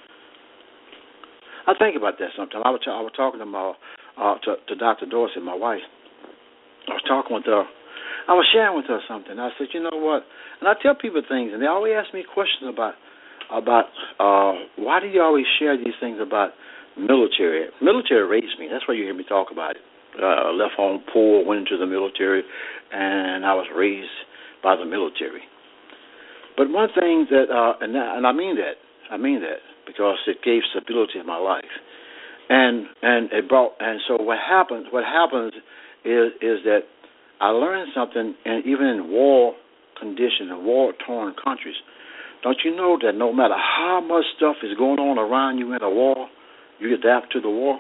I think about that sometimes. I was I was talking to my. Uh, to, to Doctor Dorsey, my wife. I was talking with her. I was sharing with her something. I said, you know what? And I tell people things, and they always ask me questions about about uh, why do you always share these things about military? Military raised me. That's why you hear me talk about it. Uh, left home poor, went into the military, and I was raised by the military. But one thing that, uh, and, and I mean that, I mean that because it gave stability in my life. And and it brought and so what happens what happens is is that I learned something, and even in war conditions and war torn countries, don't you know that no matter how much stuff is going on around you in a war, you adapt to the war.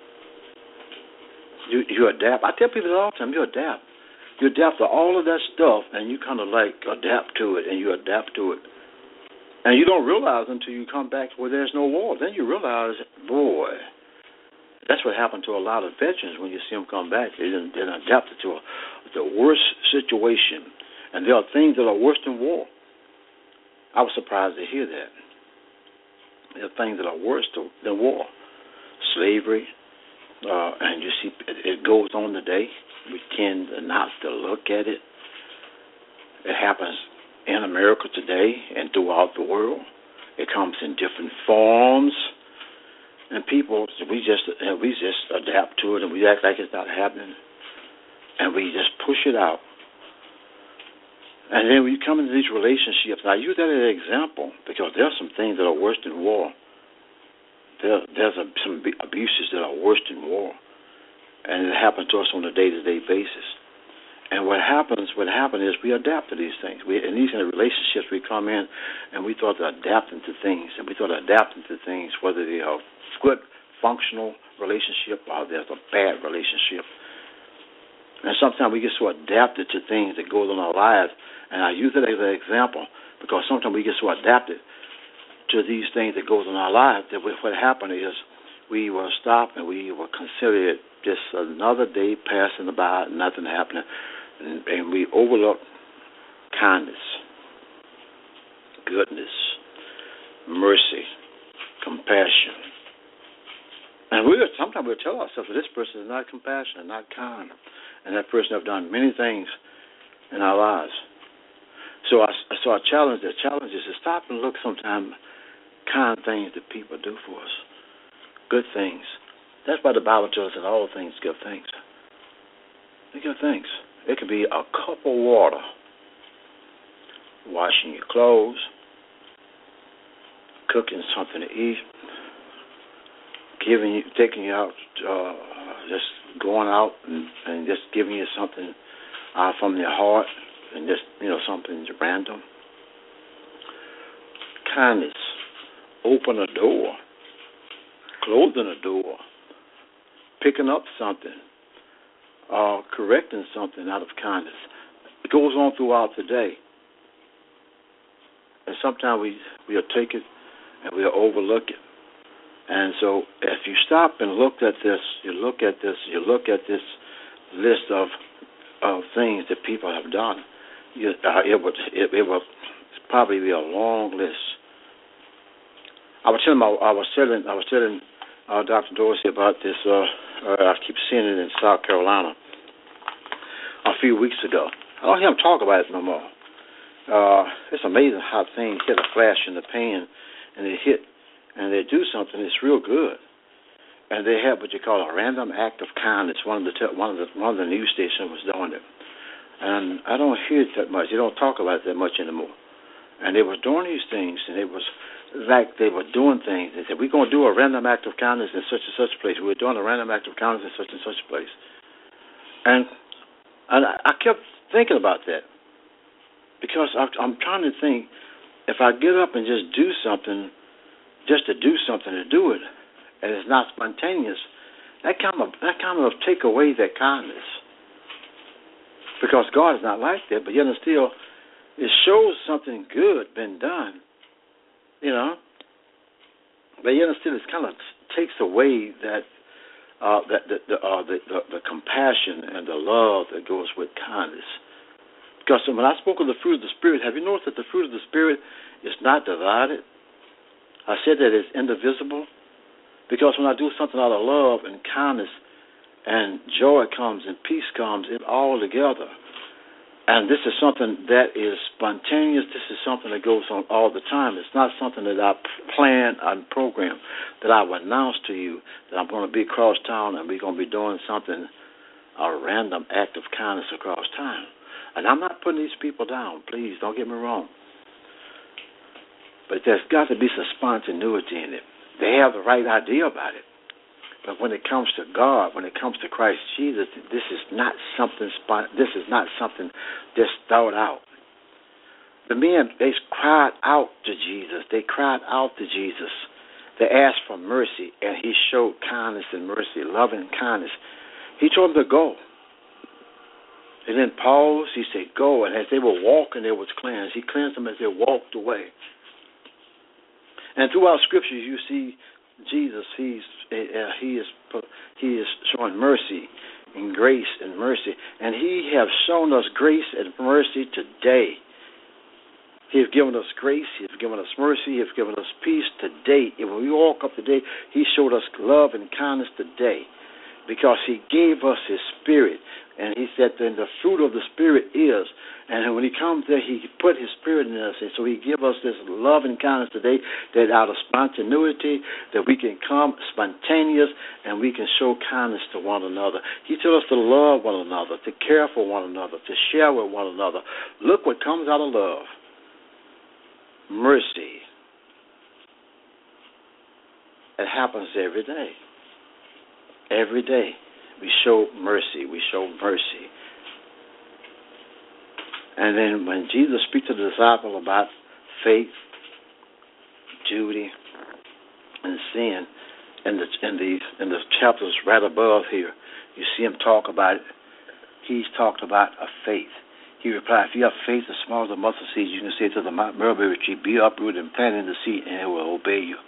You you adapt. I tell people all the time, you adapt. You adapt to all of that stuff, and you kind of like adapt to it, and you adapt to it. And you don't realize until you come back where there's no war. Then you realize, boy. That's what happened to a lot of veterans when you see them come back. They didn't, they didn't adapt to a, the worst situation. And there are things that are worse than war. I was surprised to hear that. There are things that are worse than war. Slavery, uh, and you see it, it goes on today. We tend not to look at it. It happens in America today and throughout the world. It comes in different forms. And people, we just we just adapt to it, and we act like it's not happening, and we just push it out. And then we come into these relationships. And I use that as an example because there are some things that are worse than war. There, there's a, some abuses that are worse than war, and it happens to us on a day-to-day basis. And what happens, what happens is we adapt to these things. We, in these relationships, we come in, and we thought adapting to things, and we thought adapting to things, whether they are good, functional relationship or there's a bad relationship. And sometimes we get so adapted to things that goes on in our lives, and I use it as an example because sometimes we get so adapted to these things that goes on in our lives that what happened is we will stop and we will consider it just another day passing by, nothing happening, and, and we overlook kindness, goodness, mercy, compassion, And we sometimes we'll tell ourselves that this person is not compassionate, not kind, and that person have done many things in our lives. So I, so I challenge, the challenge is to stop and look sometimes kind things that people do for us, good things. That's why the Bible tells us that all things give thanks. They give thanks. It could be a cup of water, washing your clothes, cooking something to eat, giving you, taking you out, uh, just going out and, and just giving you something uh, from your heart, and just, you know, something random. Kindness, open a door, closing a door, picking up something, uh, correcting something out of kindness. It goes on throughout the day. And sometimes we, we'll take it and we'll overlook it. And so if you stop and look at this, you look at this, you look at this list of of things that people have done, you, uh, it would it, it would probably be a long list. I was telling I was telling I was telling uh, Doctor Dorsey about this. Uh, uh, I keep seeing it in South Carolina a few weeks ago. I don't hear them talk about it no more. Uh, it's amazing how things hit a flash in the pan, and they hit. And they do something that's real good, and they have what you call a random act of kindness. One of the te- one of the one of the news stations was doing it, and I don't hear it that much. They don't talk about it that much anymore. And they were doing these things, and it was like they were doing things. They said, "We're going to do a random act of kindness in such and such a place. We're doing a random act of kindness in such and such a place." And and I kept thinking about that because I'm trying to think, if I get up and just do something. Just to do something, to do it, and it's not spontaneous, that kind of that kind of take away that kindness. Because God is not like that, but yet and still, it shows something good been done, you know. But yet and still, it kind of takes away that uh, that the the, uh, the the the compassion and the love that goes with kindness. Because when I spoke of the fruit of the Spirit, have you noticed that the fruit of the Spirit is not divided? I said that it's indivisible because when I do something out of love and kindness and joy comes and peace comes, it all together. And this is something that is spontaneous. This is something that goes on all the time. It's not something that I plan and program, that I will announce to you that I'm going to be across town and we're going to be doing something, a random act of kindness across town. And I'm not putting these people down. Please, don't get me wrong. But there's got to be some spontaneity in it. They have the right idea about it. But when it comes to God, when it comes to Christ Jesus, this is not something spont- This is not something just thought out. The men, they cried out to Jesus. They cried out to Jesus. They asked for mercy, and he showed kindness and mercy, love and kindness. He told them to go. And then pause, he said, go. And as they were walking, they was cleansed. He cleansed them as they walked away. And throughout Scripture, you see Jesus. He's uh, he is he is showing mercy and grace and mercy, and he has shown us grace and mercy today. He has given us grace. He has given us mercy. He has given us peace today. And when we walk up today, he showed us love and kindness today, because he gave us his Spirit. And he said that the fruit of the Spirit is, and when he comes there, he put his Spirit in us. And so he gives us this love and kindness today, that out of spontaneity, that we can come spontaneous and we can show kindness to one another. He tells us to love one another, to care for one another, to share with one another. Look what comes out of love. Mercy. It happens every day. Every day. We show mercy. We show mercy. And then when Jesus speaks to the disciple about faith, duty, and sin, in the in the in the chapters right above here, you see him talk about it. He's talked about a faith. He replied, if you have faith as small as a mustard seed, you can say to the mulberry tree, be uprooted and planted in the sea, and it will obey you.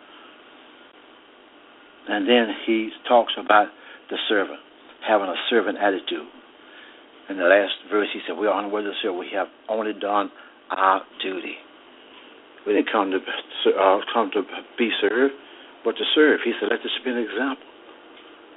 And then he talks about the servant, having a servant attitude. In the last verse, he said, we are unworthy to serve. We have only done our duty. We didn't come to uh, come to be served, but to serve. He said, let this be an example.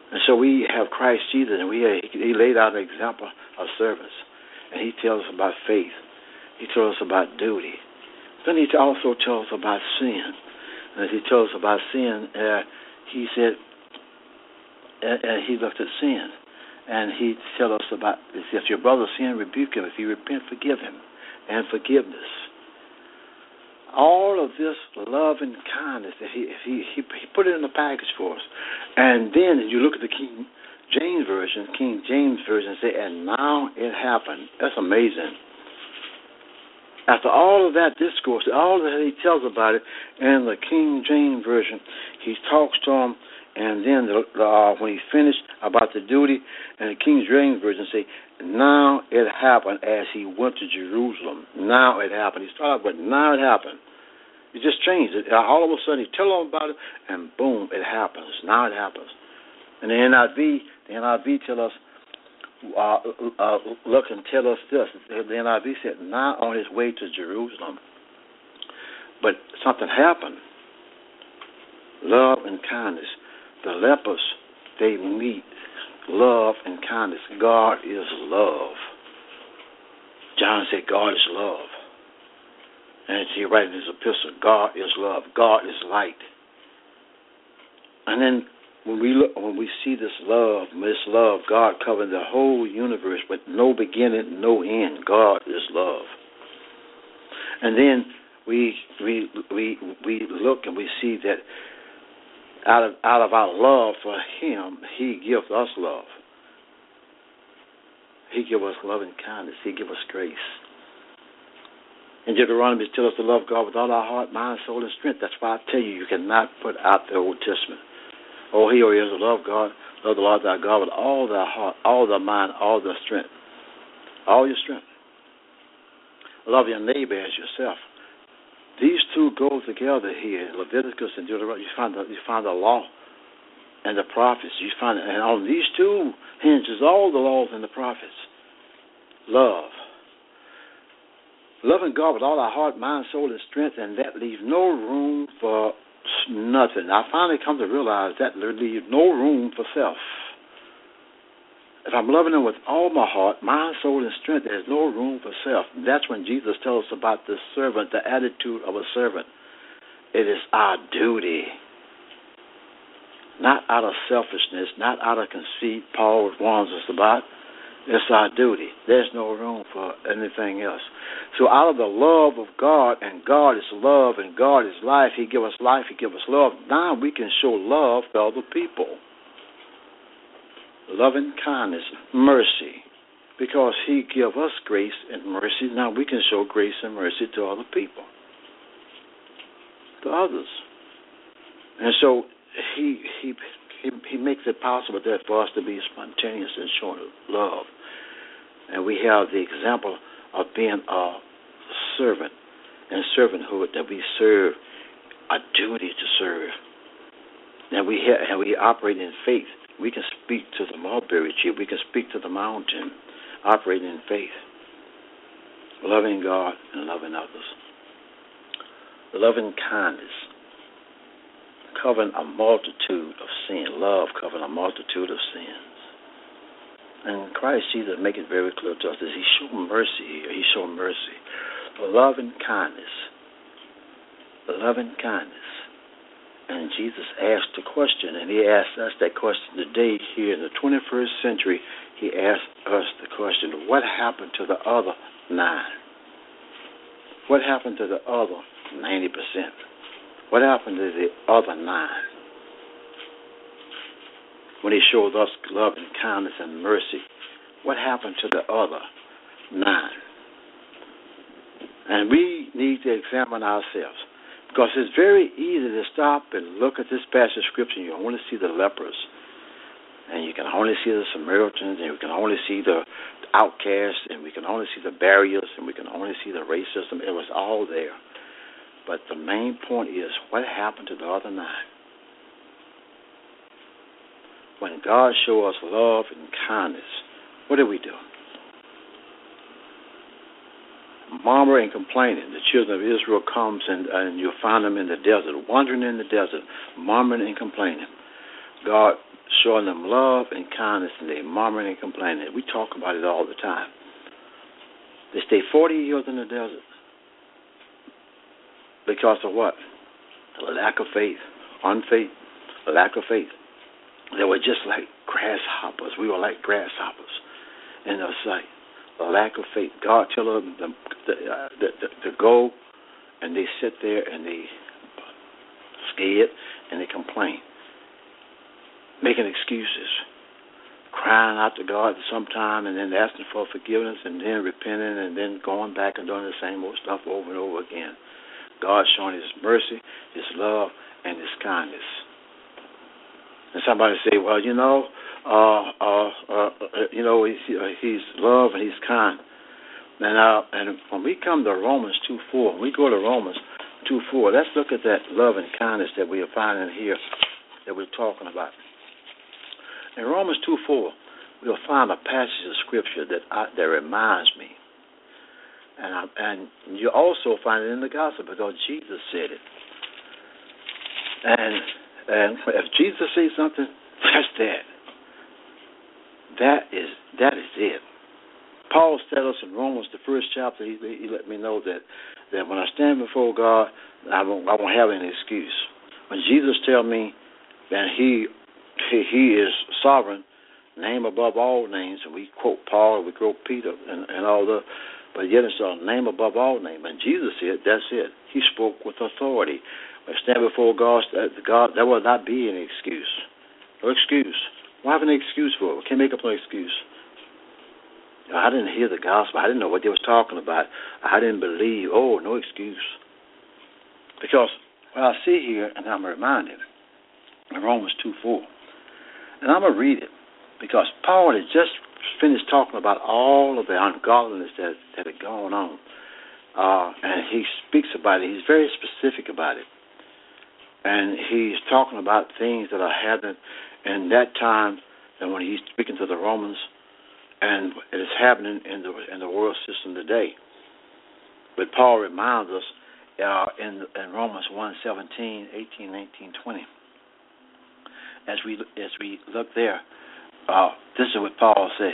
And so we have Christ Jesus, and we he laid out an example of service. And he tells us about faith. He tells us about duty. Then he also tells us about sin. And as he tells us about sin, uh, he said, and uh, uh, he looked at sin. And he tells us about, if your brother sin, rebuke him. If he repent, forgive him. And forgiveness. All of this love and kindness, that he, he, he, he put it in a package for us. And then you look at the King James Version, King James Version, say, and now it happened. That's amazing. After all of that discourse, all that he tells about it, in the King James Version, he talks to him, and then the, uh, when he finished about the duty, and the King James Version say, now it happened as he went to Jerusalem. Now it happened. He started with, now it happened. He just changed it. All of a sudden, he tell them about it, and boom, it happens. Now it happens. And the N I V, the N I V tell us, uh, uh, look and tell us this. The N I V said, now on his way to Jerusalem. But something happened. Love and kindness. The lepers, they meet love and kindness. God is love. John said, God is love. And he writes in his epistle, God is love. God is light. And then when we look, when we see this love, this love, God covering the whole universe with no beginning, no end. God is love. And then we we we we look and we see that out of out of our love for Him, He gives us love. He gives us love and kindness. He gives us grace. And Deuteronomy tells us to love God with all our heart, mind, soul, and strength. That's why I tell you, you cannot put out the Old Testament. Oh, he or is to love God, love the Lord thy God with all thy heart, all thy mind, all thy strength. All your strength. Love your neighbor as yourself. These two go together here. Leviticus and Deuteronomy. You find the, you find the law and the prophets. You find, and on these two hinges all the laws and the prophets. Love. Loving God with all our heart, mind, soul, and strength, and that leaves no room for nothing. I finally come to realize that there leaves no room for self. If I'm loving Him with all my heart, mind, soul, and strength, there's no room for self. That's when Jesus tells us about the servant, the attitude of a servant. It is our duty. Not out of selfishness, not out of conceit, Paul warns us about. It's our duty. There's no room for anything else. So out of the love of God, and God is love, and God is life, He give us life, He give us love. Now we can show love to other people. Loving kindness, mercy. Because He give us grace and mercy, now we can show grace and mercy to other people. To others. And so He He He, he makes it possible there for us to be spontaneous and showing love. And we have the example of being a servant and servanthood, that we serve, a duty to serve. And we have, and we operate in faith. We can speak to the mulberry tree. We can speak to the mountain, operating in faith. Loving God and loving others. Loving kindness. Covering a multitude of sin. Love covering a multitude of sins. And Christ Jesus make it very clear to us that He showed mercy here. He showed mercy. Love and kindness. Love and kindness. And Jesus asked the question, and He asked us that question today here in the twenty-first century. He asked us the question, what happened to the other nine? What happened to the other ninety percent? What happened to the other nine? When He showed us love and kindness and mercy, what happened to the other nine? And we need to examine ourselves, because it's very easy to stop and look at this passage of Scripture and you only see the lepers, and you can only see the Samaritans, and you can only see the outcasts, and we can only see the barriers, and we can only see the racism. It was all there. But the main point is, what happened to the other nine? When God shows us love and kindness, what do we do? Murmuring and complaining. The children of Israel comes and, and you'll find them in the desert, wandering in the desert, murmuring and complaining. God showing them love and kindness, and they murmuring and complaining. We talk about it all the time. They stayed forty years in the desert because of what? The lack of faith, unfaith, the lack of faith. They were just like grasshoppers. We were like grasshoppers in their sight. The lack of faith. God tell them to, to, uh, to, to go, and they sit there and they scared and they complain, making excuses, crying out to God sometime, and then asking for forgiveness, and then repenting, and then going back and doing the same old stuff over and over again. God showing His mercy, His love, and His kindness. And somebody say, well, you know, uh, uh, uh, you know, he's, uh, he's love and He's kind. And uh, and when we come to Romans two four, when we go to Romans two four, let's look at that love and kindness that we are finding here that we're talking about. In Romans two four, we'll find a passage of Scripture that I, that reminds me. And I, and you also find it in the gospel because Jesus said it. And and if Jesus says something, that's that. That is that is it. Paul tells us in Romans, the first chapter, he, he let me know that, that when I stand before God, I won't, I won't have any excuse. When Jesus tells me that he, he he is sovereign, name above all names, and we quote Paul, we quote Peter, and, and all the, but yet it's a name above all names. And Jesus said, that's it. He spoke with authority. When I stand before God, God, there will not be any excuse. No excuse. Why have any excuse for it? We can't make up no excuse. I didn't hear the gospel. I didn't know what they was talking about. I didn't believe. Oh, no excuse. Because what I see here, and I'm reminded, in Romans two four, and I'm going to read it, because Paul had just finished talking about all of the ungodliness that, that had gone on. Uh, and he speaks about it. He's very specific about it. And he's talking about things that are happening in that time, and when he's speaking to the Romans, and it is happening in the in the world system today. But Paul reminds us uh, in in Romans one seventeen, eighteen, nineteen, twenty. As we as we look there, uh, this is what Paul said.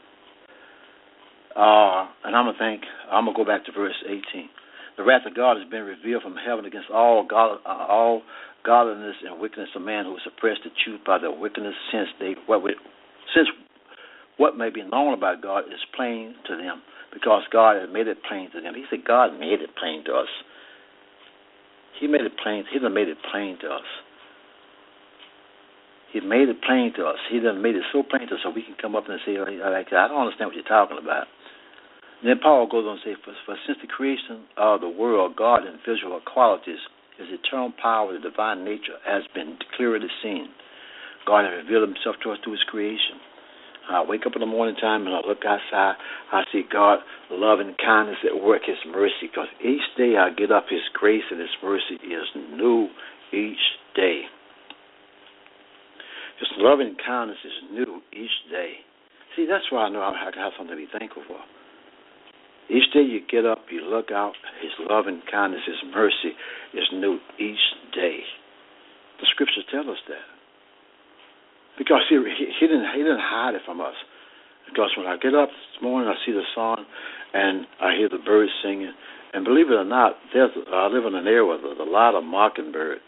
Uh, and I'm gonna think I'm gonna go back to verse eighteen. The wrath of God has been revealed from heaven against all God, uh, all godliness and wickedness of man who suppressed the truth by their wickedness, since they what we, since what may be known about God is plain to them, because God has made it plain to them. He said God made it plain to us. He made it plain. He done made it plain to us. He made it plain to us. He done made it so plain to us so we can come up and say, like, I don't understand what you're talking about. And then Paul goes on to say, for, for since the creation of the world, God in visual qualities, His eternal power, the divine nature, has been clearly seen. God has revealed Himself to us through His creation. I wake up in the morning time and I look outside. I see God, love and kindness at work, His mercy. Because each day I get up, His grace and His mercy is new each day. His love and kindness is new each day. See, that's why I know I have something to be thankful for. Each day you get up, you look out, His love and kindness, His mercy is new each day. The Scriptures tell us that. Because he, he, he didn't he didn't hide it from us. Because when I get up this morning, I see the sun, and I hear the birds singing. And believe it or not, there's, I live in an area where there's a lot of mockingbird.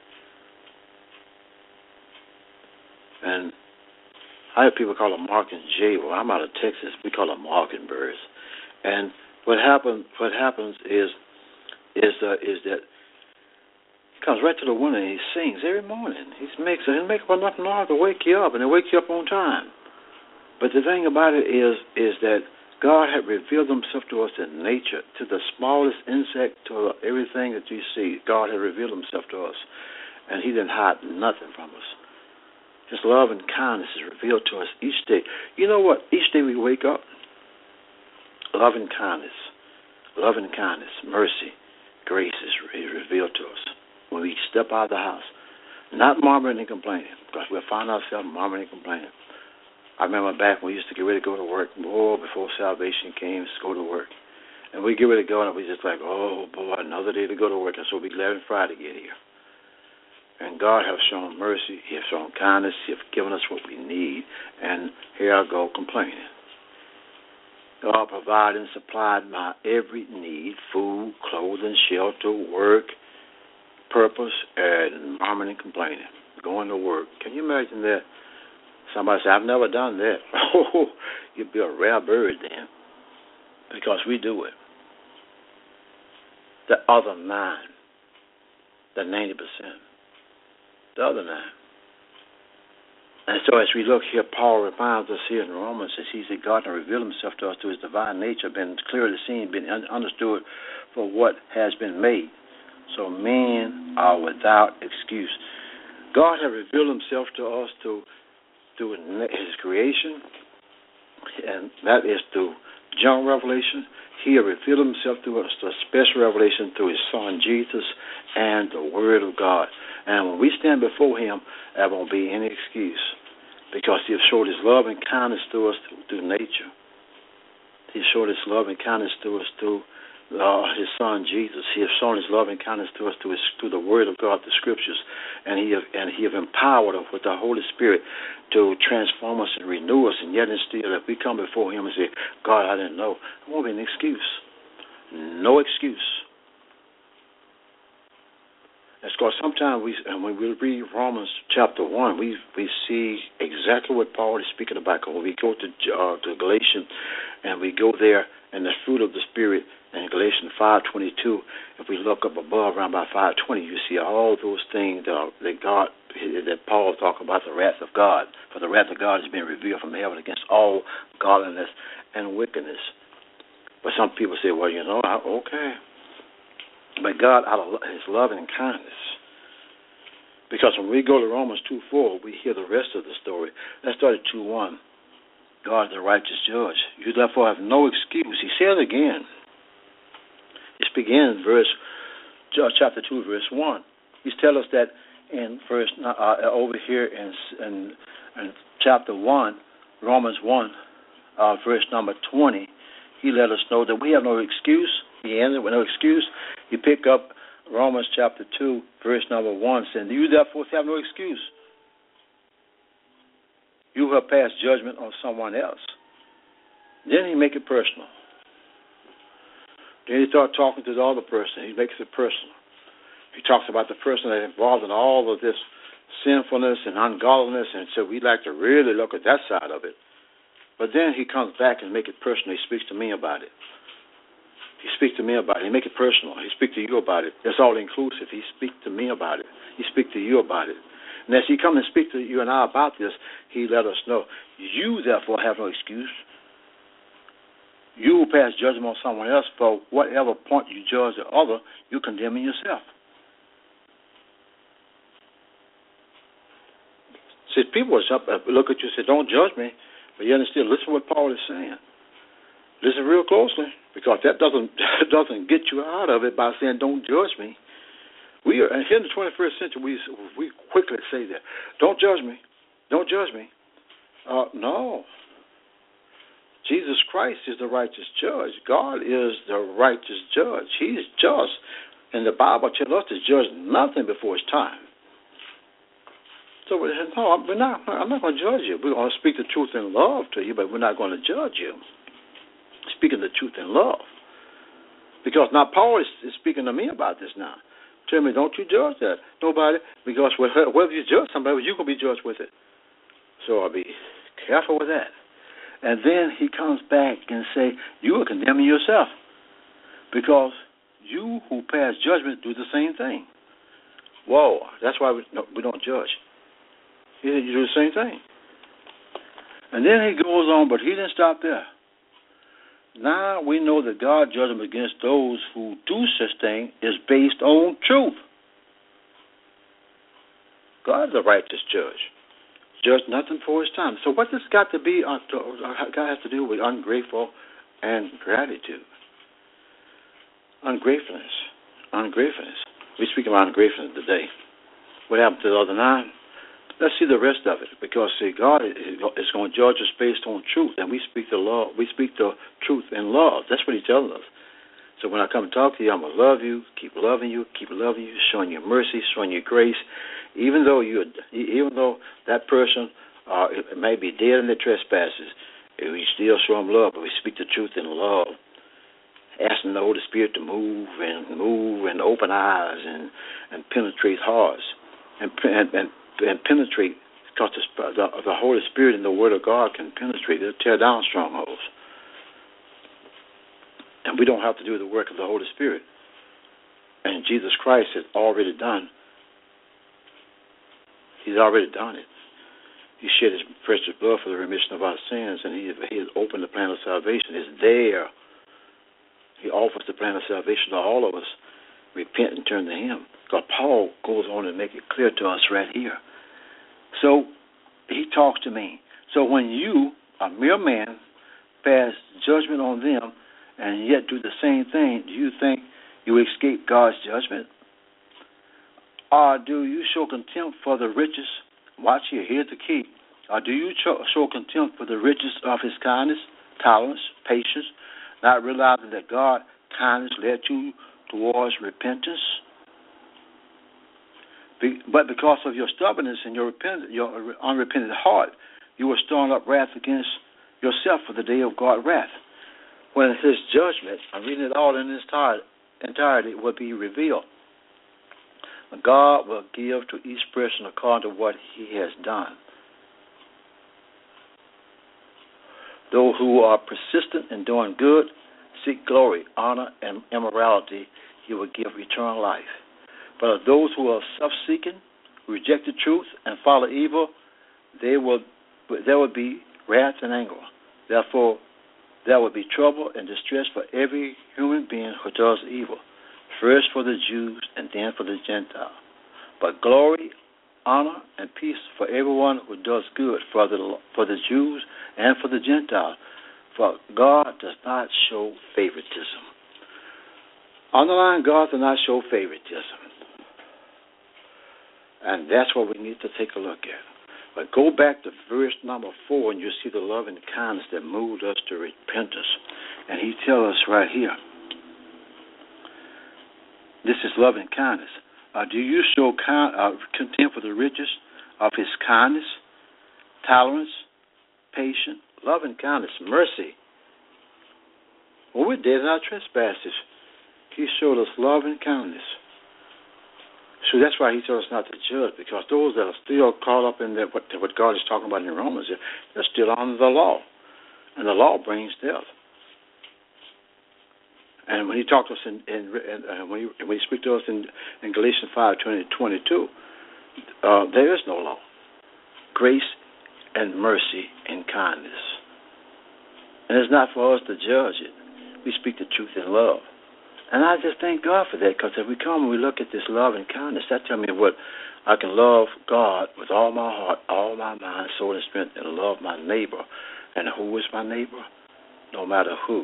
And I have people call them mockingjay. Well, I'm out of Texas. We call them mockingbirds. And what happens what happens is is uh, is that he comes right to the window and he sings every morning. He makes he makes enough noise to wake you up, and it wakes you up on time. But the thing about it is is that God had revealed Himself to us in nature, to the smallest insect, to everything that you see. God had revealed Himself to us, and He didn't hide nothing from us. His love and kindness is revealed to us each day. You know what? Each day we wake up, love and kindness, love and kindness, mercy, grace is revealed to us when we step out of the house. Not murmuring and complaining, because we'll find ourselves murmuring and complaining. I remember back when we used to get ready to go to work, oh, before salvation came, to go to work. And we get ready to go, and we just like, oh, boy, another day to go to work, and so we're glad and Friday to get here. And God has shown mercy. He has shown kindness. He has given us what we need. And here I go complaining. God provided and supplied my every need, food, clothing, shelter, work, purpose, and murmuring and complaining. Going to work. Can you imagine that? Somebody said, I've never done that. Oh, you'd be a rare bird then. Because we do it. The other nine, the ninety percent. The other nine. And so as we look here, Paul reminds us here in Romans, as he said, God has revealed himself to us through his divine nature, been clearly seen, been understood for what has been made. So men are without excuse. God has revealed himself to us through, through his creation, and that is through general revelation. He has revealed himself to us, a special revelation through his son Jesus and the Word of God. And when we stand before him, there won't be any excuse, because he has showed his love and kindness to us through, through nature. He has showed his love and kindness to us through uh, his son Jesus. He has shown his love and kindness to us through, his, through the Word of God, the Scriptures, and he have, and he have empowered us with the Holy Spirit to transform us and renew us. And yet, instead, if we come before him and say, "God, I didn't know," there won't be an excuse. No excuse. That's because sometimes we, when we read Romans chapter one, we we see exactly what Paul is speaking about. When we go to uh, to Galatians, and we go there, and the fruit of the Spirit in Galatians five twenty-two, if we look up above around by five twenty, you see all those things that, are, that God, that Paul talk about, the wrath of God. For the wrath of God is being revealed from heaven against all godliness and wickedness. But some people say, well, you know, I, okay. But God, out of his love and kindness, because when we go to Romans two four, we hear the rest of the story. Let's start at two one. God is the righteous judge. You therefore have no excuse. He says again. It begins verse chapter two, verse one. He's telling us that in verse uh, over here in, in, in chapter one, Romans one, uh, verse number twenty. He let us know that we have no excuse. He ended with no excuse. You pick up Romans chapter two, verse number one, saying, you therefore have no excuse. You have passed judgment on someone else. Then he make it personal. Then he starts talking to the other person. He makes it personal. He talks about the person that's involved in all of this sinfulness and ungodliness, and so we like to really look at that side of it. But then he comes back and make it personal. He speaks to me about it. He speaks to me about it. He make it personal. He speaks to you about it. It's all inclusive. He speaks to me about it. He speaks to you about it. And as he comes and speaks to you and I about this, he let us know, you therefore have no excuse. You will pass judgment on someone else for whatever point you judge the other, you're condemning yourself. See, people look at you and say, don't judge me, but you understand, listen to what Paul is saying. Listen real closely, because that doesn't doesn't get you out of it by saying, don't judge me. We are, and here in the twenty-first century, we we quickly say that. Don't judge me. Don't judge me. Uh, no. Jesus Christ is the righteous judge. God is the righteous judge. He's just. And the Bible tells us to judge nothing before it's time. So, no, we're not, I'm not going to judge you. We're going to speak the truth in love to you, but we're not going to judge you. Speaking the truth in love. Because now Paul is, is speaking to me about this now. Tell me, don't you judge that. Nobody, because whether you judge somebody, you're going to be judged with it. So I'll be careful with that. And then he comes back and say, you are condemning yourself. Because you who pass judgment do the same thing. Whoa, that's why we, no, we don't judge. He said, you do the same thing. And then he goes on, but he didn't stop there. Now we know that God's judgment against those who do such thing is based on truth. God's a righteous judge. Judge nothing for his time. So what this got to be, uh, God has to do with ungrateful and gratitude. Ungratefulness. Ungratefulness. We speak about ungratefulness today. What happened to the other nine? Let's see the rest of it, because see, God is going to judge us based on truth, and we speak the law. We speak the truth in love. That's what He tells us. So when I come and talk to you, I'm going to love you, keep loving you, keep loving you, showing you mercy, showing you grace. Even though you, even though that person uh, may be dead in their trespasses, we still show them love, but we speak the truth in love, asking the Holy Spirit to move and move and open eyes and, and penetrate hearts and and, and, and penetrate, because the, the, the Holy Spirit and the Word of God can penetrate. It'll tear down strongholds. And we don't have to do the work of the Holy Spirit. And Jesus Christ has already done. He's already done it. He shed his precious blood for the remission of our sins, and he, he has opened the plan of salvation. It's there. He offers the plan of salvation to all of us. Repent and turn to him. Because Paul goes on and make it clear to us right here. So he talks to me. So when you, a mere man, pass judgment on them and yet do the same thing, do you think you escape God's judgment? Or do you show contempt for the riches? Watch here, here's the key. Or do you show contempt for the riches of his kindness, tolerance, patience, not realizing that God's kindness led you towards repentance? Be, but because of your stubbornness and your, repent, your unrepentant heart, you were storing up wrath against yourself for the day of God's wrath. When his judgment, I'm reading it all in its entirety, will be revealed. God will give to each person according to what he has done. Those who are persistent in doing good, seek glory, honor, and immorality, he will give eternal life. But of those who are self-seeking, reject the truth, and follow evil, they will, there will be wrath and anger. Therefore, there will be trouble and distress for every human being who does evil, first for the Jews and then for the Gentiles. But glory, honor, and peace for everyone who does good, for the for the Jews and for the Gentiles. For God does not show favoritism. Underline, God does not show favoritism. And that's what we need to take a look at. But go back to verse number four, and you'll see the love and kindness that moved us to repentance. And he tells us right here, this is love and kindness. Uh, do you show kind, uh, contempt for the riches of his kindness, tolerance, patience, love and kindness, mercy? When we're dead in our trespasses, he showed us love and kindness. So that's why he told us not to judge, because those that are still caught up in that, what, what God is talking about in Romans, they're still under the law, and the law brings death. And when he talked to us in, in, in uh, when, he, when he speaks to us in, in Galatians five twenty to twenty-two, uh, there is no law. Grace and mercy and kindness. And it's not for us to judge it. We speak the truth in love. And I just thank God for that, because if we come and we look at this love and kindness, that tells me what I can love God with all my heart, all my mind, soul, and strength, and love my neighbor. And who is my neighbor? No matter who.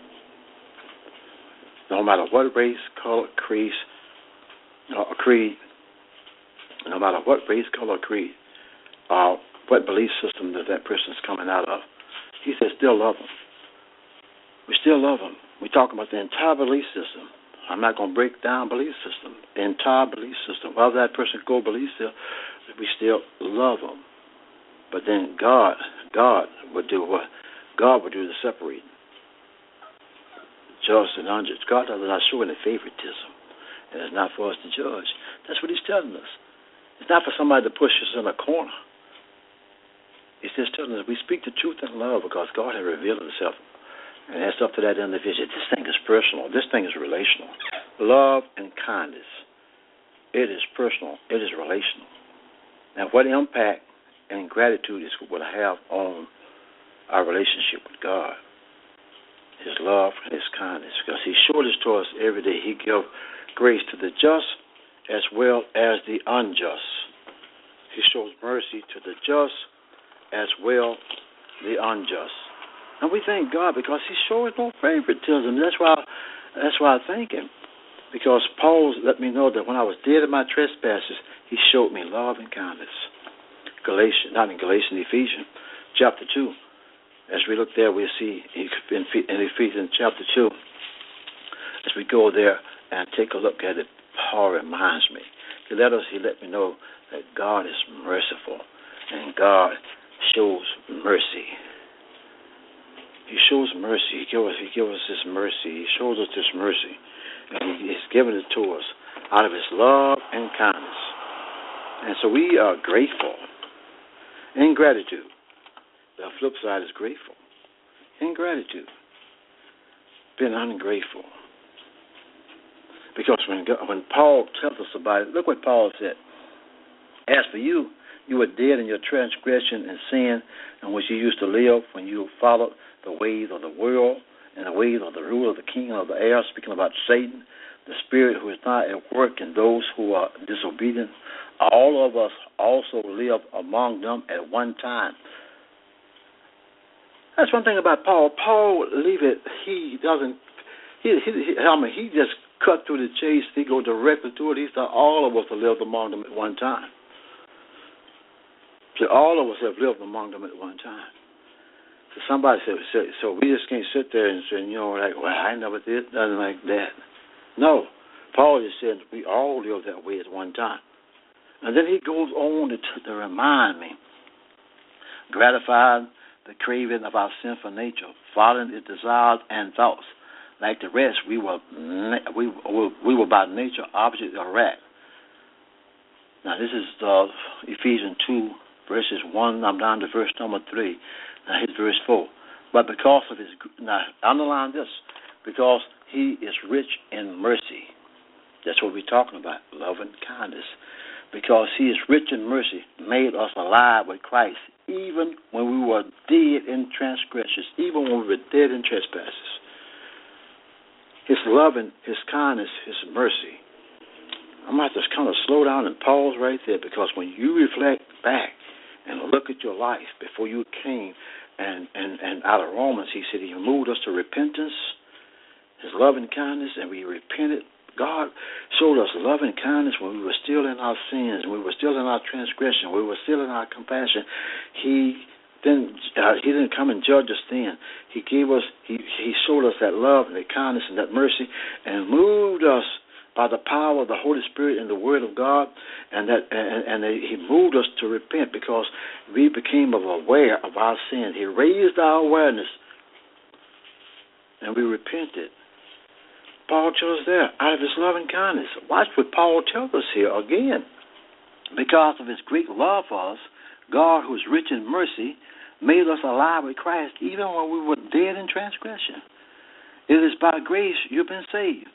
No matter what race, color, creed, or creed, no matter what race, color, creed, or what belief system that that person is coming out of, he says, still love them. We still love them. We're talking about the entire belief system. I'm not going to break down belief system. The entire belief system. While that person go belief system, we still love them. But then God, God would do what? God would do the separating. Just and unjust. God does not show any favoritism. And it's not for us to judge. That's what he's telling us. It's not for somebody to push us in a corner. He's just telling us we speak the truth in love, because God has revealed himself. And that's up to that individual. This thing is personal. This thing is relational. Love and kindness. It is personal. It is relational. Now, what impact and gratitude is will have on our relationship with God? His love and his kindness, because he showed this to us every day. He gives grace to the just as well as the unjust. He shows mercy to the just as well the unjust. And we thank God, because he shows no favoritism. That's why, that's why I thank him, because Paul let me know that when I was dead in my trespasses, he showed me love and kindness. Galatians, not in Galatians, Ephesians, chapter two. As we look there, we see in Ephesians chapter two, as we go there and take a look at it, Paul reminds me. He let us. He let me know that God is merciful, and God shows mercy. He shows mercy. He gives us. He gives us this mercy. He shows us this mercy, and He's given it to us out of His love and kindness. And so we are grateful. Ingratitude. The flip side is grateful. Ingratitude. Being ungrateful. Because when God, when Paul tells us about it, look what Paul said. As for you, you were dead in your transgression and sin in which you used to live when you followed the ways of the world and the ways of the ruler of the king of the air, speaking about Satan, the spirit who is not at work in those who are disobedient. All of us also live among them at one time. That's one thing about Paul. Paul, leave it, he doesn't, he, he, he, I mean, he just cut through the chase. He go directly to it. He said all of us have lived among them at one time. So all of us have lived among them at one time. So somebody said, so, so we just can't sit there and say, you know, like, well, I never did nothing like that. No. Paul just said we all live that way at one time. And then he goes on to, to remind me, gratifying the craving of our sinful nature, following its desires and thoughts. Like the rest, we were we we were by nature objects of wrath. Now this is uh, Ephesians two, verses one. I'm down to verse number three. Now here's verse four. But because of His, now underline this, because He is rich in mercy. That's what we're talking about, love and kindness. Because He is rich in mercy, made us alive with Christ, even when we were dead in transgressions, even when we were dead in trespasses. His love and His kindness, His mercy. I might just kind of slow down and pause right there, because when you reflect back and look at your life before you came, and, and, and out of Romans, He said He moved us to repentance, His love and kindness, and we repented. God showed us love and kindness when we were still in our sins, when we were still in our transgression, when we were still in our compassion. He didn't, uh, he didn't come and judge us then. He gave us, he, he showed us that love and that kindness and that mercy, and moved us by the power of the Holy Spirit and the Word of God, and that and, and He moved us to repent because we became aware of our sin. He raised our awareness, and we repented. Paul chose there out of His love and kindness. Watch what Paul tells us here again. Because of His great love for us, God, who is rich in mercy, made us alive with Christ even when we were dead in transgression. It is by grace you've been saved.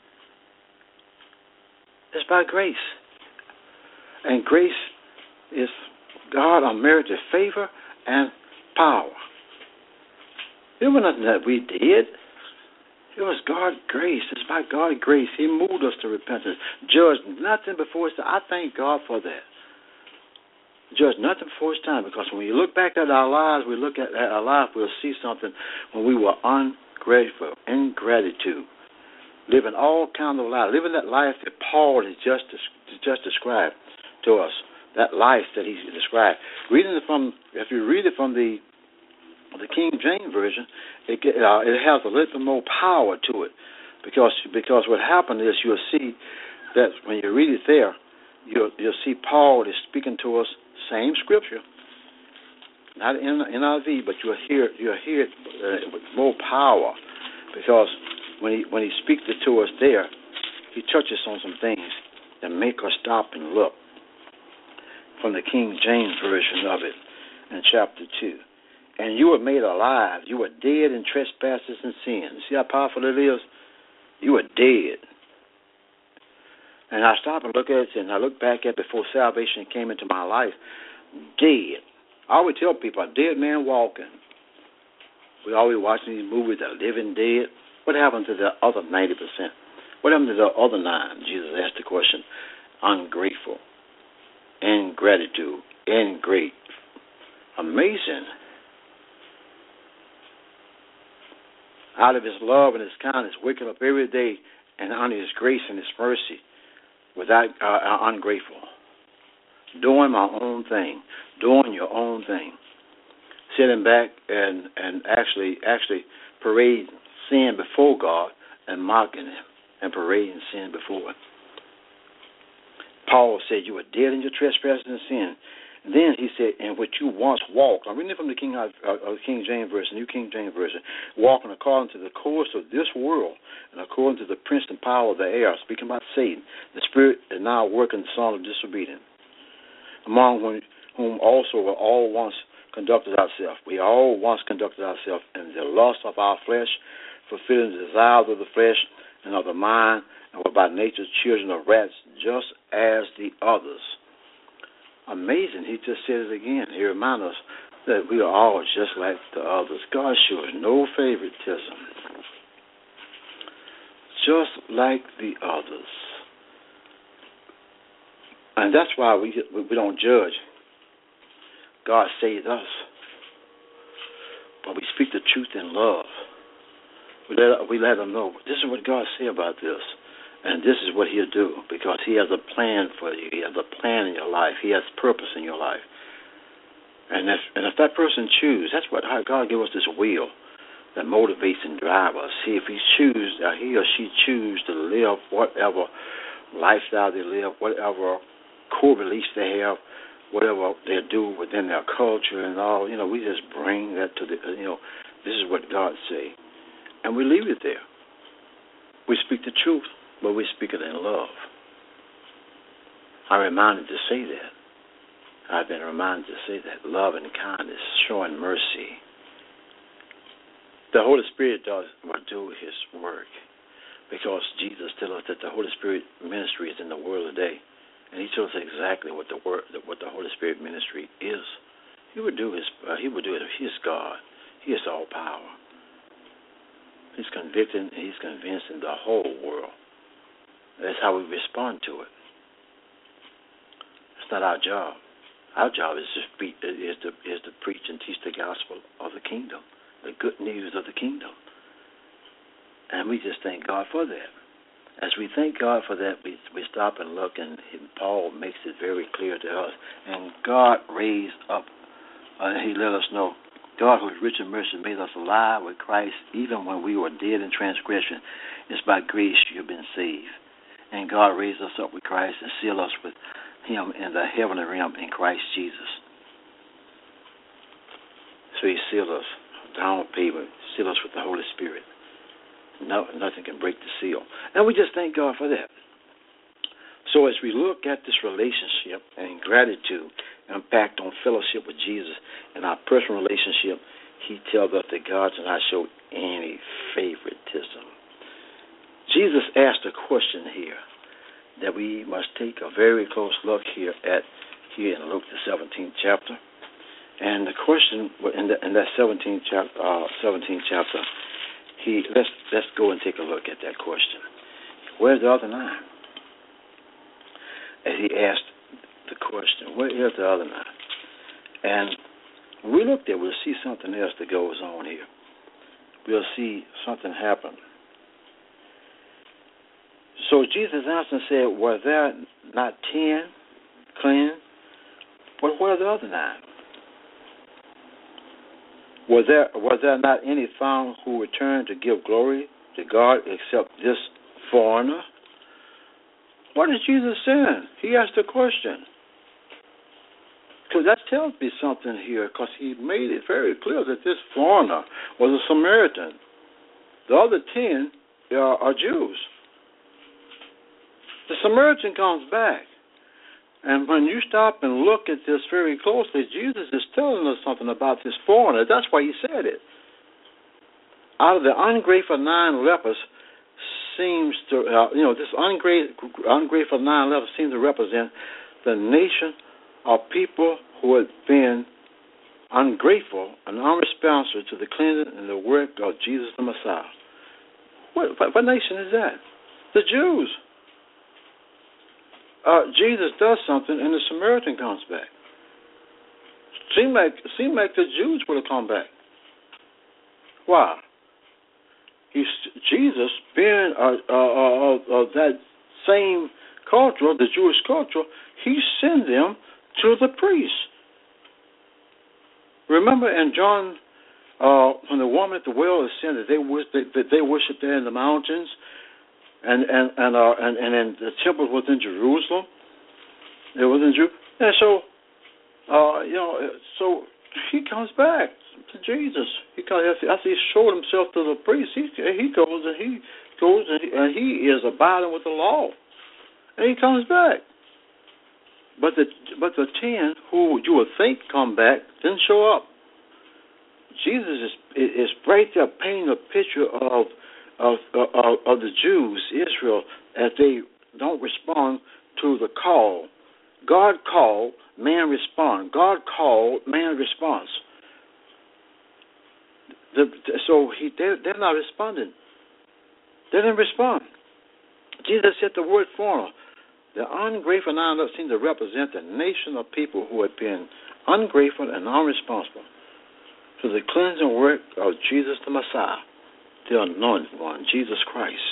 It's by grace. And grace is God unmerited favor and power. It was nothing that we did. It was God's grace. It's by God's grace. He moved us to repentance. Judged nothing before His time. I thank God for that. Judged nothing before His time, because when we look back at our lives, we look at our life, we'll see something when we were ungrateful, ingratitude, living all kinds of lives, living that life that Paul has just just described to us, that life that he described. Reading it from, if you read it from the the King James Version, it uh, it has a little more power to it, because because what happened is you'll see that when you read it there, you'll you'll see Paul is speaking to us, same scripture, not in N I V, but you'll hear you'll hear it uh, with more power, because when he when he speaks it to us there, he touches on some things that make us stop and look. From the King James Version of it, in chapter two. And you were made alive. You were dead in trespasses and sins. See how powerful it is? You were dead. And I stop and look at it, and I look back at before salvation came into my life. Dead. I always tell people, a dead man walking. We always watching these movies that are living dead. What happened to the other ninety percent? What happened to the other nine? Jesus asked the question. Ungrateful. Ingratitude. Ingrate. Amazing. Out of His love and His kindness, waking up every day and under His grace and His mercy, without uh, ungrateful, doing my own thing, doing your own thing, sitting back and and actually actually parading sin before God and mocking Him and parading sin before it. Paul said, you were dead in your trespasses and sin. And then he said, in which you once walked. I'm reading it from the King, uh, uh, King James Version, New King James Version. Walking according to the course of this world and according to the prince and power of the air, speaking about Satan. The spirit is now working the son of disobedience, among whom, whom also we all once conducted ourselves. We all once conducted ourselves in the lust of our flesh, fulfilling the desires of the flesh and of the mind, and were by nature children of wrath, just as the others. Amazing. He just said it again. He reminds us that we are all just like the others. God shows no favoritism. Just like the others. And that's why we we don't judge. God saved us. But we speak the truth in love. We let, we let them know, this is what God said about this. And this is what he'll do, because he has a plan for you. He has a plan in your life. He has purpose in your life. And if, and if that person chooses, that's what how God gives us this will that motivates and drives us. See, if he chooses, uh, he or she chooses to live whatever lifestyle they live, whatever core beliefs they have, whatever they do within their culture and all, you know, we just bring that to the, you know, this is what God say. And we leave it there. We speak the truth, but we speak it in love. I'm reminded to say that. I've been reminded to say that. Love and kindness, showing mercy. The Holy Spirit does what do his work, because Jesus tells us that the Holy Spirit ministry is in the world today, and he tells us exactly what the word, what the Holy Spirit ministry is. He would do his. Uh, he would do it. He is God. He is all power. He's convicting. He's convincing the whole world. That's how we respond to it. It's not our job. Our job is to speak, is to is to preach and teach the gospel of the kingdom, the good news of the kingdom. And we just thank God for that. As we thank God for that, we we stop and look, and Paul makes it very clear to us. And God raised up, uh, he let us know, God, who is rich in mercy, made us alive with Christ, even when we were dead in transgression. It's by grace you've been saved. And God raised us up with Christ and sealed us with him in the heavenly realm in Christ Jesus. So he sealed us down on pavement, sealed us with the Holy Spirit. No, nothing can break the seal. And we just thank God for that. So as we look at this relationship and gratitude, impact on fellowship with Jesus and our personal relationship, he tells us that God does not show any favoritism. Jesus asked a question here that we must take a very close look here at here in Luke the seventeenth chapter. And the question in, the, in that seventeenth chapter, uh, seventeenth chapter, he let's let's go and take a look at that question. Where's the other nine? As he asked the question, where is the other nine? And when we look there, we'll see something else that goes on here. We'll see something happen. So Jesus answered and said, were there not ten clean? But where are the other nine? Was there, was there not any found who returned to give glory to God except this foreigner? What is Jesus saying? He asked a question. Because that tells me something here, because he made it very clear that this foreigner was a Samaritan. The other ten are, are Jews. The Samaritan comes back. And when you stop and look at this very closely, Jesus is telling us something about this foreigner. That's why he said it. Out of the ungrateful nine lepers seems to, uh, you know, this ungrateful, ungrateful nine lepers seems to represent the nation of people who have been ungrateful and unresponsive to the cleansing and the work of Jesus the Messiah. What, what, what nation is that? The Jews. Uh, Jesus does something, and the Samaritan comes back. Seemed like, seemed like the Jews would have come back. Why? He's, Jesus, being uh, uh, uh, uh, that same culture, the Jewish culture, he sent them to the priests. Remember in John, uh, when the woman at the well is saying that they, that they worship there in the mountains, and and and uh, and and then the temple was in Jerusalem. It was in Jerusalem, and so uh, you know, so he comes back to Jesus. He comes after he showed himself to the priest. He he goes and he goes and he, and he is abiding with the law, and he comes back. But the but the ten who you would think come back didn't show up. Jesus is is right there painting a picture of of of, of the Jews, Israel, as they don't respond to the call. God called, man respond. God called, man responds. The, so he they're, they're not responding. They didn't respond. Jesus said the word for them. The ungrateful now seem to represent the nation of people who have been ungrateful and unresponsible to the cleansing work of Jesus the Messiah, the anointed one, Jesus Christ.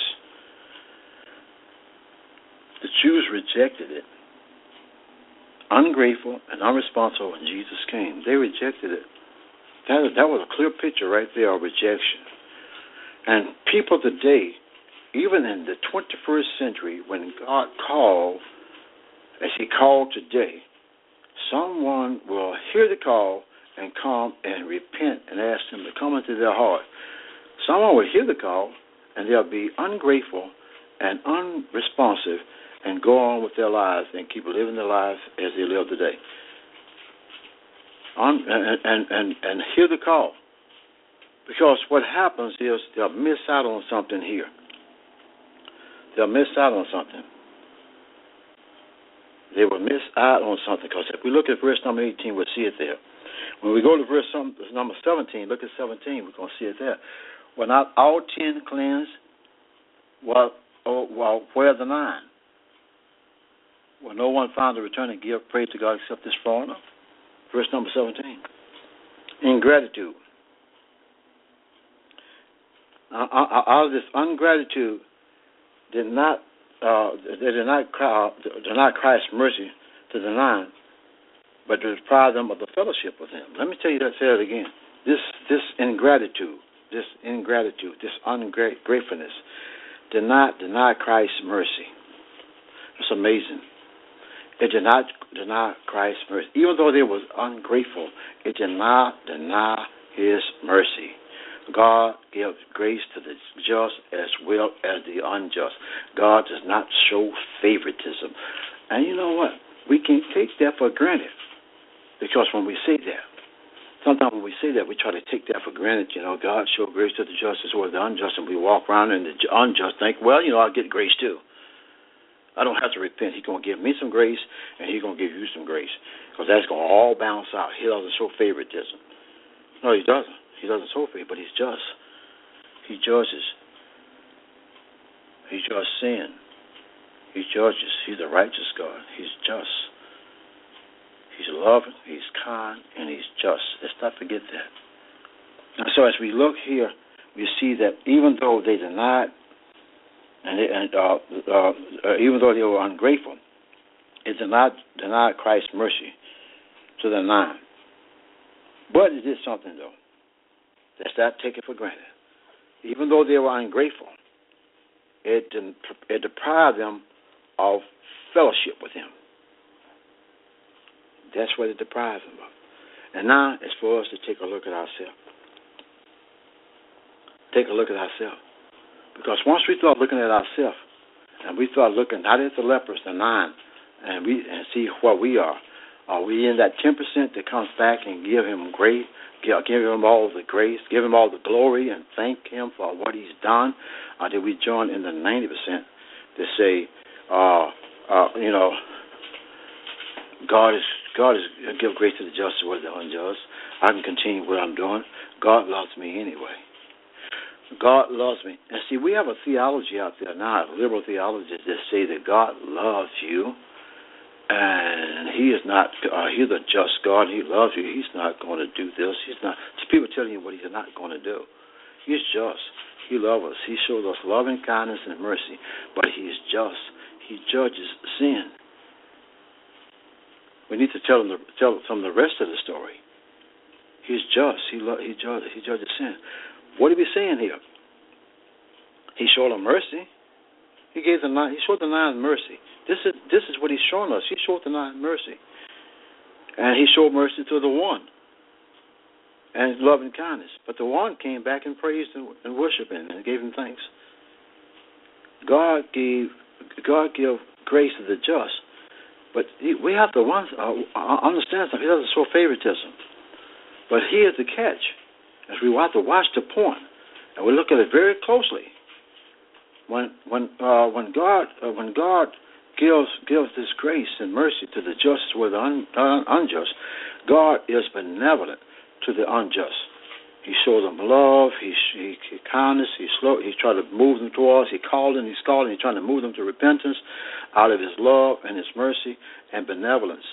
The Jews rejected it. Ungrateful and unresponsible when Jesus came. They rejected it. That, that was a clear picture right there of rejection. And people today, even in the twenty-first century, when God called, as he called today, someone will hear the call and come and repent and ask him to come into their heart. Someone will hear the call and they'll be ungrateful and unresponsive and go on with their lives and keep living their lives as they live today. Un- and, and, and, and hear the call. Because what happens is they'll miss out on something here. They'll miss out on something. They will miss out on something. Because if we look at verse number eighteen, we'll see it there. When we go to verse number seventeen, look at seventeen, we're going to see it there. Were not all ten cleansed? Well, oh, well, where are the nine? Well, no one found to return and give praise to God except this foreigner. Verse number seventeen. Ingratitude. Uh, out of this ungratitude, did not uh, they did not cry, did not Christ's mercy to the nine, but to deprive them of the fellowship with Him. Let me tell you that. Say it again. This this ingratitude, this ingratitude, this ungratefulness, did not deny Christ's mercy. It's amazing. It did not deny Christ's mercy. Even though they was ungrateful, it did not deny His mercy. God gives grace to the just as well as the unjust. God does not show favoritism. And you know what? We can take that for granted. Because when we say that, sometimes when we say that, we try to take that for granted. You know, God showed grace to the just as well as the unjust, and we walk around and the unjust think, well, you know, I'll get grace too. I don't have to repent. He's going to give me some grace, and He's going to give you some grace. Because that's going to all balance out. He doesn't show favoritism. No, He doesn't. He doesn't show favor, but He's just. He judges. He judges sin. He judges. He's a righteous God. He's just. He's loving, He's kind, and He's just. Let's not forget that. And so as we look here, we see that even though they denied, and, they, and uh, uh, uh, even though they were ungrateful, it did not deny Christ's mercy to the nine. But it did something, though. Let's not take it for granted. Even though they were ungrateful, it, it deprived them of fellowship with Him. That's what it deprives them of. And now it's for us to take a look at ourselves. Take a look at ourselves. Because once we start looking at ourselves, and we start looking not at the lepers, the nine, and we and see what we are, are we in that ten percent that comes back and give Him grace, give, give Him all the grace, give Him all the glory, and thank Him for what He's done? Or did we join in the ninety percent that say, uh, uh, you know, God is God is give grace to the just as well as the unjust. I can continue what I'm doing. God loves me anyway. God loves me. And see, we have a theology out there now, liberal theologists that say that God loves you, and He is not. Uh, he's a just God. He loves you. He's not going to do this. He's not. See, people telling you what He's not going to do. He's just. He loves us. He shows us loving kindness and mercy, but He is just. He judges sin. We need to tell them the, tell them the rest of the story. He's just. He lo- he judges. He judges sin. What are we saying here? He showed them mercy. He gave the nine. He showed the nine mercy. This is this is what he's showing us. He showed the nine mercy, and he showed mercy to the one, and love and kindness. But the one came back and praised and, and worshiped him and gave him thanks. God gave God gave grace to the just, but he, we have to one, uh, understand something. He doesn't show favoritism, but here's the catch: as we have to watch the point, and we look at it very closely. When when uh, when God uh, when God gives gives this grace and mercy to the just as well as the un, un, unjust, God is benevolent to the unjust. He shows them love. He, he, he kindness. He slow. He trying to move them towards. He calling. He's calling. He's trying to move them to repentance out of His love and His mercy and benevolence.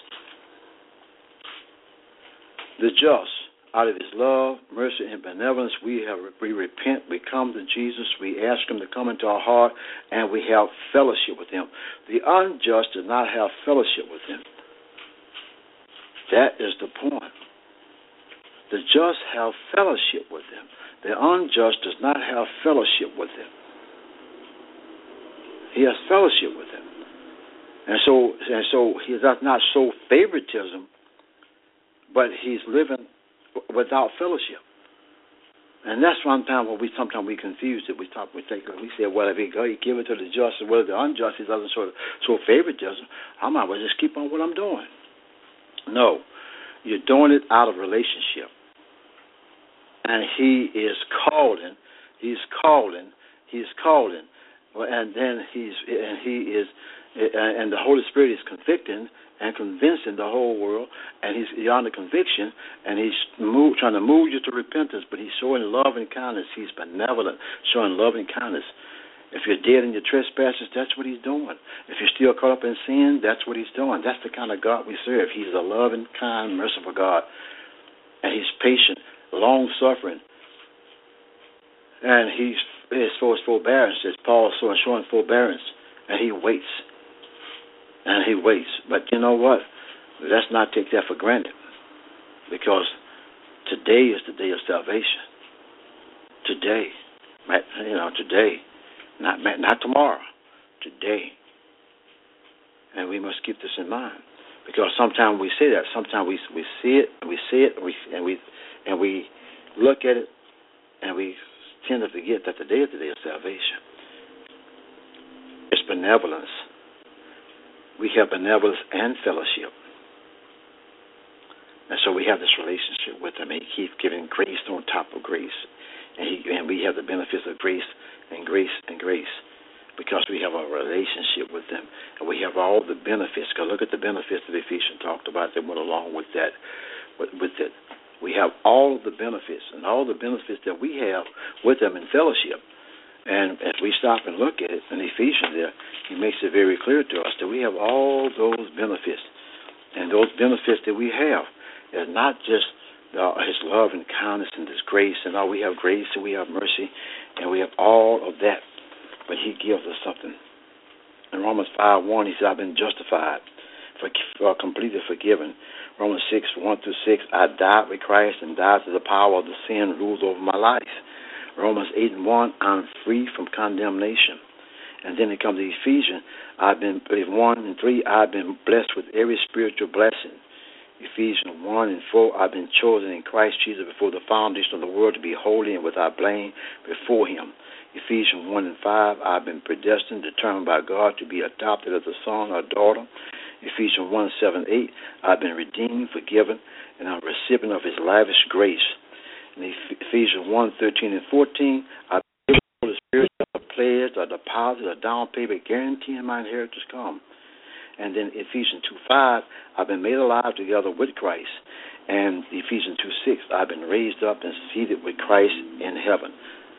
The just, out of His love, mercy, and benevolence, we have we repent. We come to Jesus. We ask Him to come into our heart, and we have fellowship with Him. The unjust does not have fellowship with Him. That is the point. The just have fellowship with Him. The unjust does not have fellowship with Him. He has fellowship with Him. And so and so He does not show favoritism, but He's living without fellowship. And that's sometimes when we sometimes we confuse it. We talk we think we say, well, if he go he give it to the just as well as the unjust, He doesn't show show favoritism, I might well just keep on what I'm doing. No. You're doing it out of relationship. And He is calling, He's calling, He's calling, and then He's and He is, and the Holy Spirit is convicting and convincing the whole world, and He's beyond the conviction, and He's move, trying to move you to repentance, but He's showing love and kindness. He's benevolent, showing love and kindness. If you're dead in your trespasses, that's what He's doing. If you're still caught up in sin, that's what He's doing. That's the kind of God we serve. He's a loving, kind, merciful God, and He's patient, long-suffering, and He's is for His forbearance, as Paul is showing forbearance, and He waits, and He waits. But you know what? Let's not take that for granted, because today is the day of salvation. Today, you know, today. Not not tomorrow, today. And we must keep this in mind, because sometimes we say that. Sometimes we we see it, we see it, and we and we and we look at it, and we tend to forget that today is the day of salvation. It's benevolence. We have benevolence and fellowship, and so we have this relationship with Him. And He keeps giving grace on top of grace, and He and we have the benefits of grace. And grace and grace, because we have a relationship with them, and we have all the benefits. Because look at the benefits that Ephesians talked about that went along with that. With, with it, we have all the benefits, and all the benefits that we have with them in fellowship. And as we stop and look at it in Ephesians, there he makes it very clear to us that we have all those benefits, and those benefits that we have is not just Uh, His love and kindness and His grace, and all we have grace and we have mercy, and we have all of that. But He gives us something. In Romans five one, He said, "I've been justified, for, for completely forgiven." Romans six one through six, "I died with Christ and died to the power of the sin rules over my life." Romans eight and one, "I'm free from condemnation." And then it comes to Ephesians, I've been one and three, "I've been blessed with every spiritual blessing." Ephesians one and four, "I've been chosen in Christ Jesus before the foundation of the world to be holy and without blame before Him." Ephesians one and five, "I've been predestined, determined by God to be adopted as a son or daughter." Ephesians one, seven, eight, "I've been redeemed, forgiven, and I'm a recipient of His lavish grace." In Ephesians one, thirteen and fourteen, "I've been given the Holy Spirit, a pledge, a deposit, a down payment, guaranteeing my inheritance come." And then Ephesians two five, "I've been made alive together with Christ." And Ephesians two six, "I've been raised up and seated with Christ in heaven."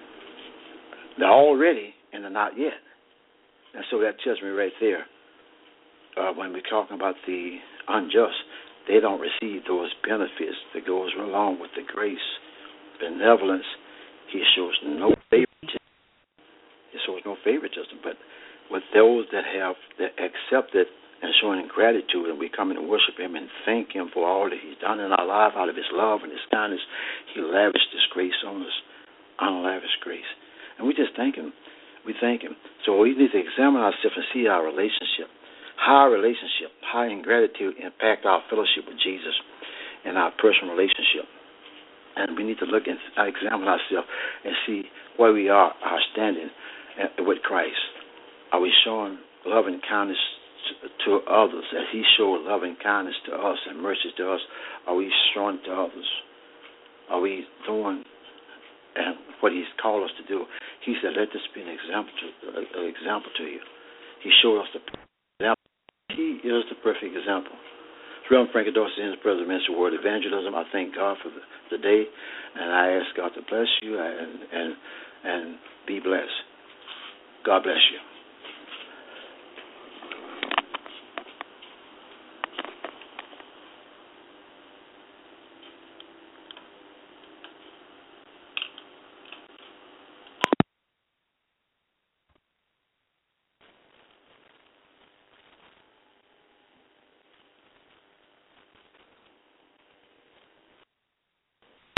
They're already and they're not yet. And so that tells me right there, uh, when we're talking about the unjust, they don't receive those benefits that goes along with the grace, benevolence. He shows no favoritism. He shows no favoritism. But with those that have that accepted and showing gratitude, and we come and worship Him and thank Him for all that He's done in our life, out of His love and His kindness, He lavished His grace on us, unlavished grace. And we just thank Him. We thank him. So we need to examine ourselves and see our relationship. How our relationship, how ingratitude impact our fellowship with Jesus and our personal relationship. And we need to look and examine ourselves and see where we are, our standing with Christ. Are we showing love and kindness to others as he showed love and kindness to us and mercy to us? Are we showing to others? Are we doing what he's called us to do? He said, let this be an example to, an example to you. He showed us the example. He is the perfect example. Reverend Frankie Dorsey in his present ministry word evangelism. I thank God for the, the day, and I ask God to bless you and and and be blessed. God bless you.